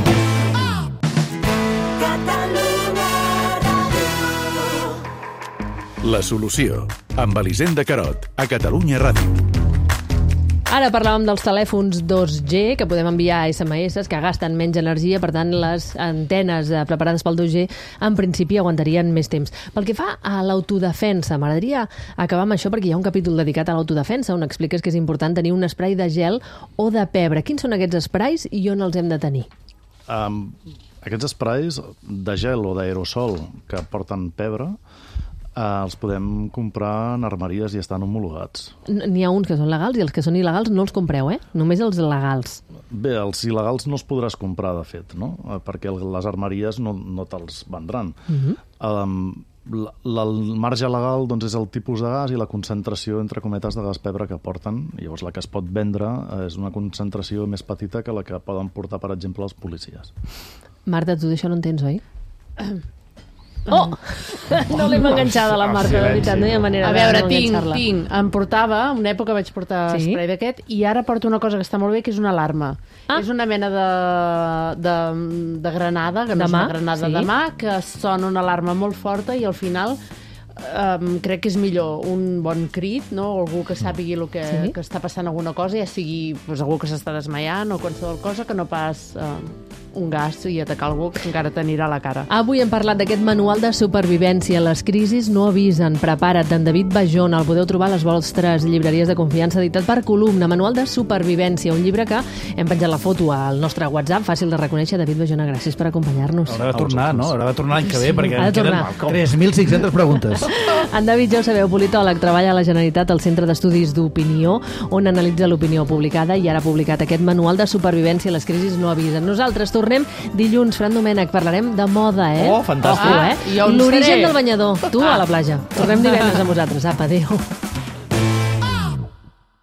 La solució, amb Elisenda Carot, a Catalunya Ràdio. Ara parlàvem dels telèfons dos G, que podem enviar S M S, que gasten menys energia, per tant, les antenes preparades pel dos G en principi aguantarien més temps. Pel que fa a l'autodefensa, m'agradaria acabar amb això perquè hi ha un capítol dedicat a l'autodefensa on expliques que és important tenir un esprai de gel o de pebre. Quins són aquests esprais i on els hem de tenir? Um, aquests esprais de gel o d'aerosol que porten pebre Uh, els podem comprar en armeries i estan homologats. N'hi ha uns que són legals i els que són il·legals no els compreu, eh? Només els legals. Bé, els il·legals no els podràs comprar, de fet, no? Uh, perquè les armeries no, no te'ls vendran. Uh-huh. um, la, la, el marge legal doncs, és el tipus de gas i la concentració, entre cometes, de gas pebre que porten. Llavors, la que es pot vendre uh, és una concentració més petita que la que poden portar, per exemple, els policies. Marta, tu d'això no entens, oi? Oh! No l'hem enganxada, la Marta, de veritat, no hi ha manera a veure, de no tinc, enganxar-la. tinc, em portava, una època vaig portar sí? spray d'aquest, i ara porto una cosa que està molt bé, que és una alarma. Ah. És una mena de, de, de granada, que no de és mà? una granada sí? de mà, que sona una alarma molt forta i al final um, crec que és millor un bon crit, no? O algú que sàpigui el que, sí? que està passant alguna cosa, ja sigui pues, algú que s'està desmaiant o qualsevol cosa, que no pas uh, un gas i atacar algú que encara t'anirà a la cara. Avui hem parlat d'aquest manual de supervivència. Les crisis no avisen. Prepara't, d'en David Bajón. El podeu trobar a les vostres llibreries de confiança, editat per Columna. Manual de supervivència, un llibre que hem penjat la foto al nostre WhatsApp, fàcil de reconèixer. David Bajón, gràcies per acompanyar-nos. Haurà de tornar, no? Haurà de tornar l'any que ve, perquè em queden tres mil cinc-centes preguntes. En David, ja ho sabeu, politòleg, treballa a la Generalitat al Centre d'Estudis d'Opinió, on analitza l'opinió publicada i ara ha publicat aquest manual de supervivència. Les crisis no avisen. Nosaltres tornem dilluns. Fran Domènech, parlarem de moda, eh? Oh, fantàstic. Ojo, eh? L'origen del banyador. Tu a la platja. Tornem divendres amb vosaltres. Apa, adéu.